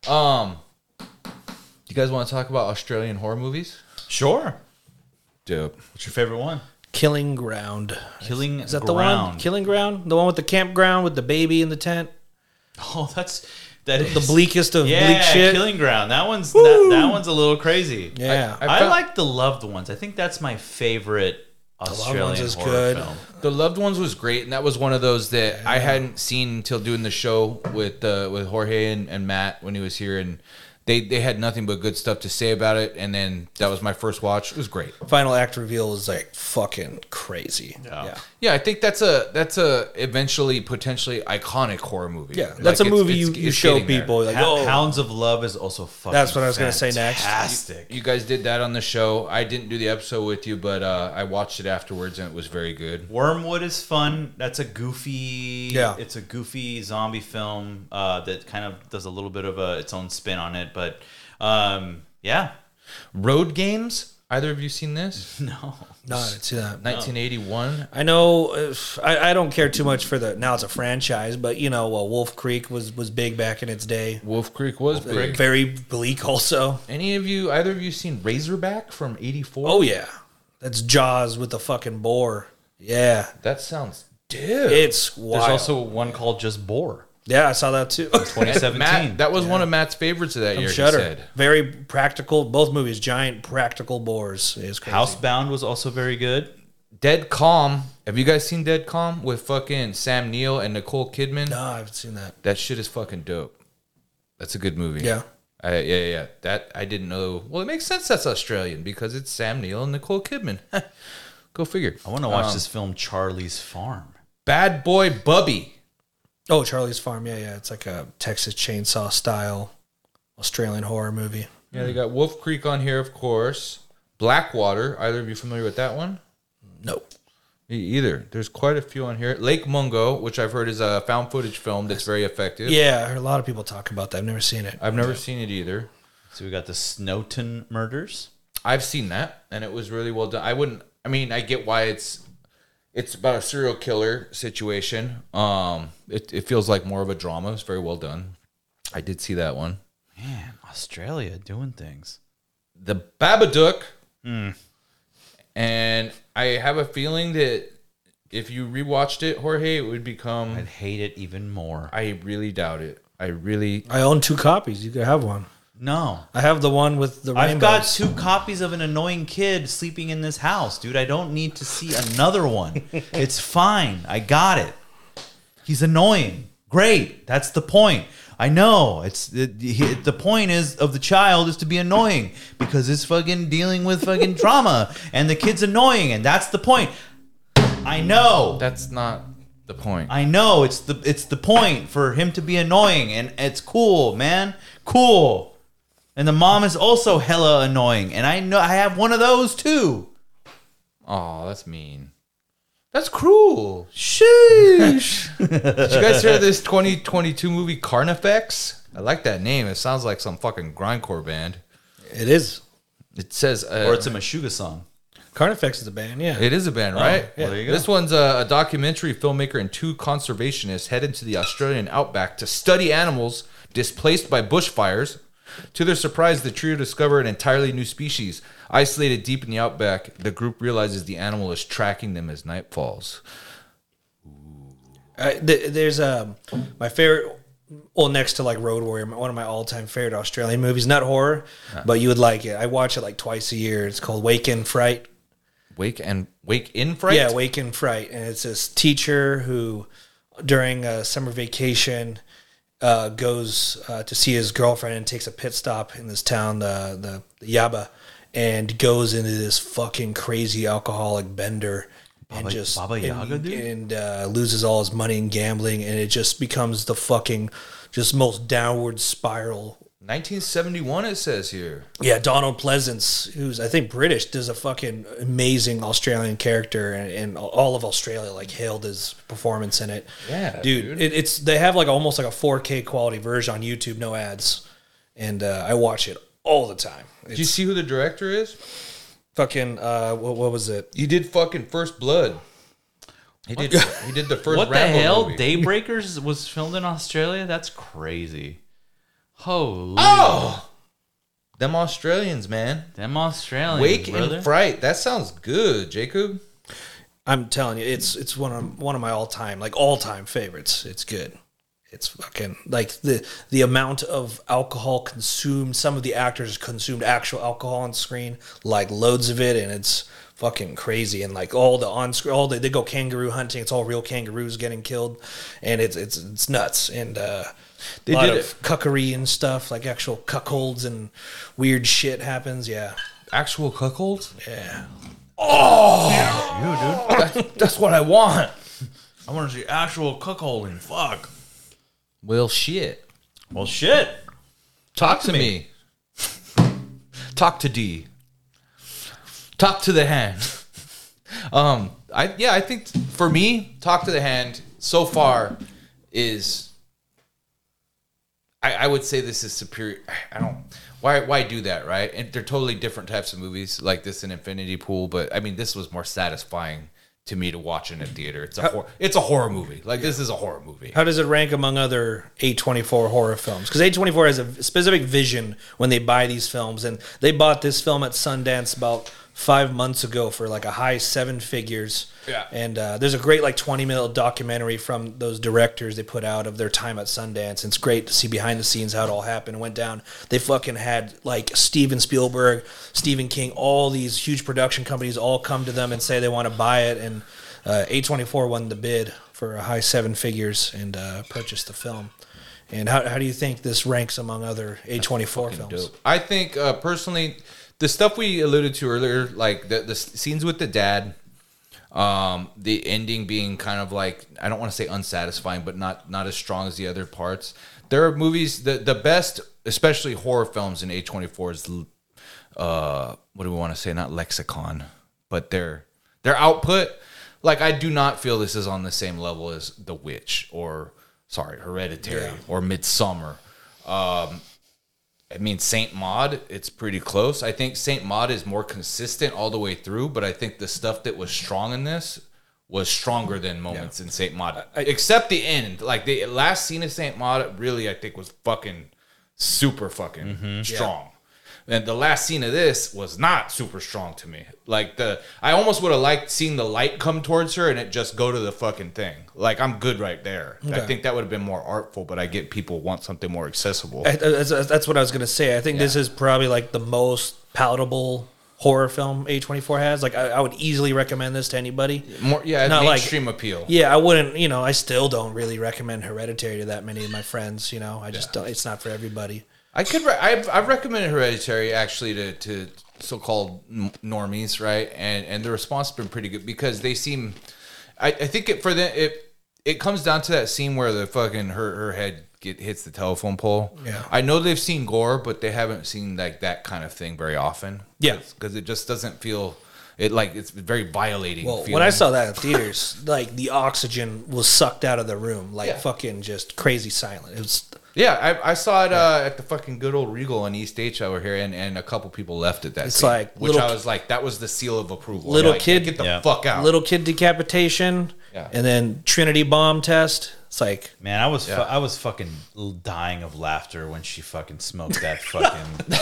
you guys want to talk about Australian horror movies? Sure. Dope. What's your favorite one? Killing Ground. Is that the one? Killing Ground? The one with the campground with the baby in the tent? Oh, that is the bleakest of bleak shit. Killing Ground. That one's that one's a little crazy. Yeah. I like The Loved Ones. I think that's my favorite Australian horror film. The Loved Ones was great, and that was one of those that I hadn't seen until doing the show with Jorge and Matt when he was here, and they had nothing but good stuff to say about it. And then that was my first watch. It was great. Final act reveal is like fucking crazy. Yeah. Yeah, I think that's a eventually potentially iconic horror movie. Yeah, that's a movie you it's show getting there. people like, oh, Hounds of Love is also fucking. That's what I was gonna say next. Fantastic. You guys did that on the show. I didn't do the episode with you, but I watched it afterwards and it was very good. Wormwood is fun. That's a goofy. Yeah. It's a goofy zombie film that kind of does a little bit of its own spin on it, but yeah. Road Games. Either of you seen this? No. no, I didn't see that. 1981. I know. I don't care too much for the. Now it's a franchise, but Wolf Creek was big back in its day. Wolf Creek was big. Very bleak, also. Either of you seen Razorback from '84? Oh yeah, that's Jaws with the fucking boar. Yeah, That sounds dude. it's wild. There's also one called Just Boar. yeah, I saw that too. 2017. Matt, that was one of Matt's favorites of that year. He Shudder. said. Very practical. Both movies, giant practical boars. Is crazy. Housebound was also very good. Dead Calm. Have you guys seen Dead Calm with fucking Sam Neill and Nicole Kidman? No, I haven't seen that. That shit is fucking dope. That's a good movie. Yeah. Yeah. That I didn't know. Well, it makes sense that's Australian because it's Sam Neill and Nicole Kidman. Go figure. I want to watch this film, Charlie's Farm. Bad Boy Bubby. Oh, Charlie's Farm. Yeah. It's like a Texas Chainsaw style Australian horror movie. Yeah, they got Wolf Creek on here, of course. Blackwater. Either of you familiar with that one? Nope. Me either. There's quite a few on here. Lake Mungo, which I've heard is a found footage film that's very effective. Yeah, I heard a lot of people talk about that. I've never seen it. I've never seen it either. So we got the Snowton murders. I've seen that, and it was really well done. I get why it's about a serial killer situation. It feels like more of a drama. It's very well done. I did see that one. Man, Australia doing things. The Babadook. And I have a feeling that if you rewatched it, Jorge, it would become... I'd hate it even more. I really doubt it. I own 2 copies. You could have one. No. I have the one with the rainbows. I've got 2 copies of an annoying kid sleeping in this house, dude. I don't need to see another one. It's fine. I got it. He's annoying. Great. That's the point. I know. The point is of the child is to be annoying because it's fucking dealing with fucking trauma and the kid's annoying and that's the point. I know. That's not the point. I know. It's the point for him to be annoying and it's cool, man. Cool. And the mom is also hella annoying and I know I have one of those too. Oh, that's mean. That's cruel. Sheesh. Did you guys hear this 2022 movie Carnifex? I like that name. It sounds like some fucking grindcore band. It is. It says... Or it's a Meshuggah song. Carnifex is a band, yeah. It is a band, right? Well, there you go. This one's a documentary filmmaker and 2 conservationists head into the Australian outback to study animals displaced by bushfires. To their surprise, the trio discover an entirely new species. Isolated deep in the outback, the group realizes the animal is tracking them as night falls. There's my favorite, well, next to like Road Warrior, one of my all-time favorite Australian movies. Not horror, but you would like it. I watch it like twice a year. It's called Wake in Fright. Wake in Fright? Yeah, Wake in Fright. And it's this teacher who, during a summer vacation, goes to see his girlfriend and takes a pit stop in this town, the Yaba, and goes into this fucking crazy alcoholic bender and just Baba Yaga, dude? and loses all his money in gambling, and it just becomes the fucking just most downward spiral. 1971 it says here. Yeah, Donald Pleasance, who's I think British, does a fucking amazing Australian character, and all of Australia like hailed his performance in it. Yeah, dude. It's they have like almost like a 4K quality version on YouTube, no ads, and I watch it all the time. Did you see who the director is? Fucking what was it? He did fucking First Blood. He did the first What the Rambo hell? movie. Daybreakers was filmed in Australia? That's crazy. Holy. Oh! Them Australians, man. Them Australians, Wake brother. in Fright. That sounds good, Jacob. I'm telling you, it's one of my all time favorites. It's good. It's fucking like the amount of alcohol consumed. Some of the actors consumed actual alcohol on screen, like loads of it, and it's fucking crazy, and like all the on screen, they go kangaroo hunting. It's all real kangaroos getting killed, and it's nuts. And They a lot did of cuckery and stuff, like actual cuckolds and weird shit happens. Yeah, Actual cuckolds? yeah. That's what I want. I want to see actual cuckolding. Fuck. Well, shit. Well, shit. Talk to me. Talk to D. Talk to the hand. I think for me, Talk to the Hand so far is. I would say this is superior. I don't. Why do that, right? And they're totally different types of movies, like this and Infinity Pool. But I mean, this was more satisfying to me to watch in a theater. It's a horror movie. Like this is a horror movie. How does it rank among other A24 horror films? Because A24 has a specific vision when they buy these films, and they bought this film at Sundance about 5 months ago for like a high 7 figures. Yeah. And there's a great like 20-minute documentary from those directors they put out of their time at Sundance. It's great to see behind the scenes how it all happened and went down. They fucking had like Steven Spielberg, Stephen King, all these huge production companies all come to them and say they want to buy it. And A24 won the bid for a high 7 figures and purchased the film. And how do you think this ranks among other A24 films? Dope. I think personally, the stuff we alluded to earlier, like the scenes with the dad, the ending being kind of like, I don't want to say unsatisfying, but not as strong as the other parts. There are movies, the best, especially horror films in A24 is, what do we want to say? Not lexicon, but their output. Like, I do not feel this is on the same level as The Witch or, Hereditary or Midsommar. I mean, Saint Maud, it's pretty close. I think Saint Maud is more consistent all the way through, but I think the stuff that was strong in this was stronger than moments in Saint Maud. Except the end. Like, the last scene of Saint Maud, really, I think, was fucking super fucking strong. And the last scene of this was not super strong to me. Like, I almost would have liked seeing the light come towards her and it just go to the fucking thing. Like, I'm good right there. Okay. I think that would have been more artful, but I get people want something more accessible. That's what I was going to say. I think this is probably like the most palatable horror film A24 has. Like, I would easily recommend this to anybody. More, Not mainstream appeal. Yeah, I wouldn't, I still don't really recommend Hereditary to that many of my friends, I just don't, it's not for everybody. I've recommended Hereditary actually to so-called normies, right? And the response has been pretty good because they seem. I think it comes down to that scene where the fucking her head hits the telephone pole. Yeah, I know they've seen gore, but they haven't seen like that kind of thing very often. Yeah, because it just doesn't feel. It's very violating. Well, feeling. when I saw that in theaters, like the oxygen was sucked out of the room, like fucking just crazy silent. It was. Yeah, I saw it at the fucking good old Regal in East H over here, and a couple people left at that. It's scene, like which I was like, that was the seal of approval. Little like, kid, get the fuck out. Little kid decapitation, and then Trinity bomb test. It's like, man, I was fucking dying of laughter when she fucking smoked that fucking,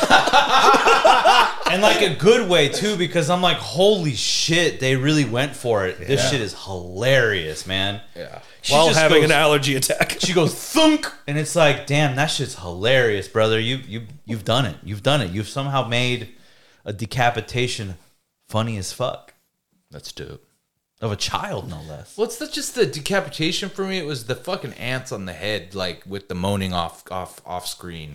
and like a good way too, because I'm like, holy shit, they really went for it. This shit is hilarious, man. Yeah. While having an allergy attack, she goes thunk, and it's like, damn, that shit's hilarious, brother. You've done it. You've done it. You've somehow made a decapitation funny as fuck. That's dope. Of a child, no less. Well, it's not just the decapitation for me. It was the fucking ants on the head, like with the moaning off screen.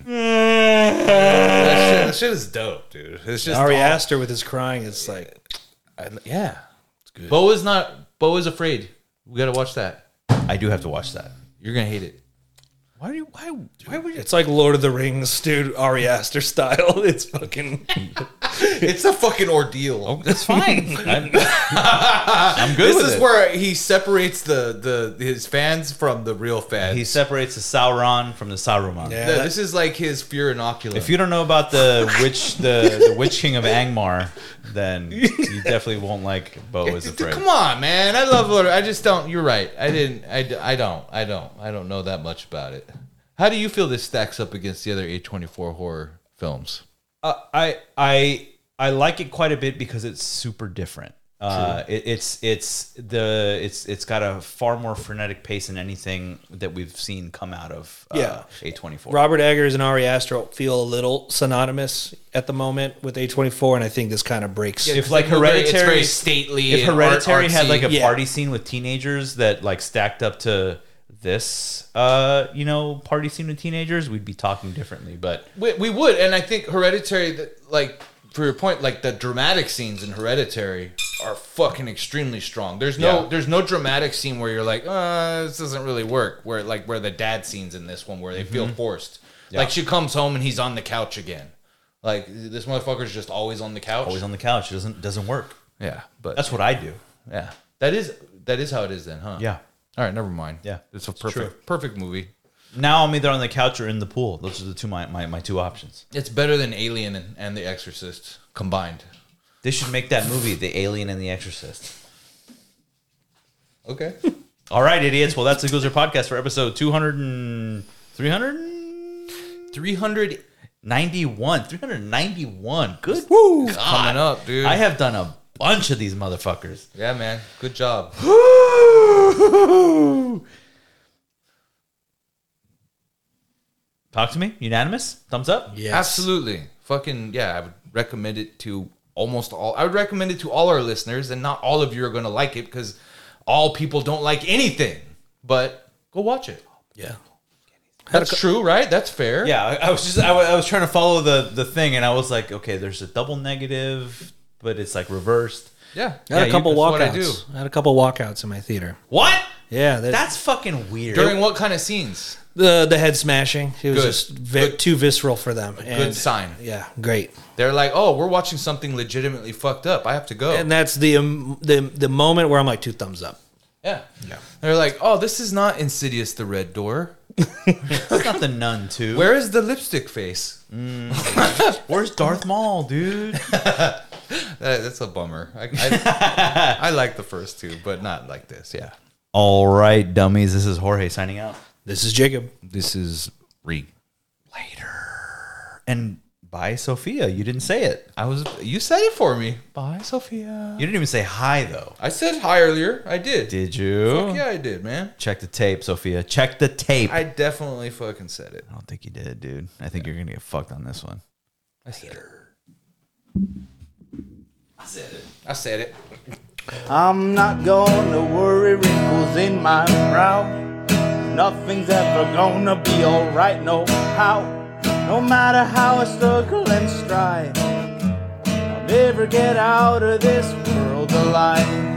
that shit is dope, dude. It's just Ari Aster with his crying. It's like, yeah, it's good. Bo is afraid. We got to watch that. I do have to watch that. You're gonna hate it. Why would you? It's like Lord of the Rings, dude. Ari Aster style. It's fucking. It's a fucking ordeal. Oh, that's fine. I'm good. This is where he separates his fans from the real fans. He separates the Sauron from the Saruman. Yeah, this is like his fear inoculum. If you don't know about the Witch King of Angmar, then you definitely won't like Bo is Afraid. Come on, man. I love Lord. I just don't. You're right. I don't know that much about it. How do you feel this stacks up against the other A24 horror films? I like it quite a bit because it's super different. It's got a far more frenetic pace than anything that we've seen come out of A24. Robert Eggers and Ari Aster feel a little synonymous at the moment with A24, and I think this kind of breaks. If like Hereditary, it's very stately. if and Hereditary had like a Yeah. party scene with teenagers that like stacked up to this, party scene with teenagers, we'd be talking differently. But we would, and I think Hereditary, like for your point, like the dramatic scenes in Hereditary are fucking extremely strong. There's no dramatic scene where you're like, this doesn't really work. Where the dad scenes in this one where they feel forced. Yeah. Like she comes home and he's on the couch again. Like this motherfucker's just always on the couch. always on the couch, it doesn't work. Yeah, but That's what I do. yeah, that is how it is then, huh? Yeah. All right, never mind. Yeah, it's a true. perfect movie. Now I'm either on the couch or in the pool. Those are the two my two options. It's better than Alien and The Exorcist combined. They should make that movie, The Alien and the Exorcist. Okay. All right, idiots. Well, that's the Gozer Podcast for episode 391. 391. Good. Woo! God. Coming up, dude. I have done a bunch of these motherfuckers. Yeah, man. Good job. Talk to me. Unanimous? Thumbs up? Yes. Absolutely. Fucking yeah, I would recommend it to almost all. I would recommend it to all our listeners, and not all of you are going to like it because all people don't like anything. But go watch it. Yeah. That's true, right? That's fair. Yeah, I was trying to follow the thing, and I was like, okay, there's a double negative, but it's like reversed. Yeah. I had a couple that's what I walkouts. do. I had a couple walkouts in my theater. What? Yeah, That's fucking weird. During what kind of scenes? the head smashing. It was Good. just too visceral for them. Good sign. Yeah, great. They're like, oh, we're watching something legitimately fucked up. I have to go. And that's the moment where I'm like 2 thumbs up. yeah. They're like, oh, this is not Insidious the Red Door. It's not the Nun, too. Where is the lipstick face? Where's Darth Maul, dude? That's a bummer. I like the first two, but not like this. Yeah. All right, dummies. This is Jorge signing out. This is Jacob. This is Ree. Later. And bye, Sophia. You didn't say it. You said it for me. Bye, Sophia. You didn't even say hi, though. I said hi earlier. I did. Did you? Fuck yeah, I did, man. Check the tape, Sophia. Check the tape. I definitely fucking said it. I don't think you did, dude. I think you're going to get fucked on this one. I said it. I said it. I'm not gonna worry wrinkles in my brow. Nothing's ever gonna be alright, no how. No matter how I struggle and strive, I'll never get out of this world alive.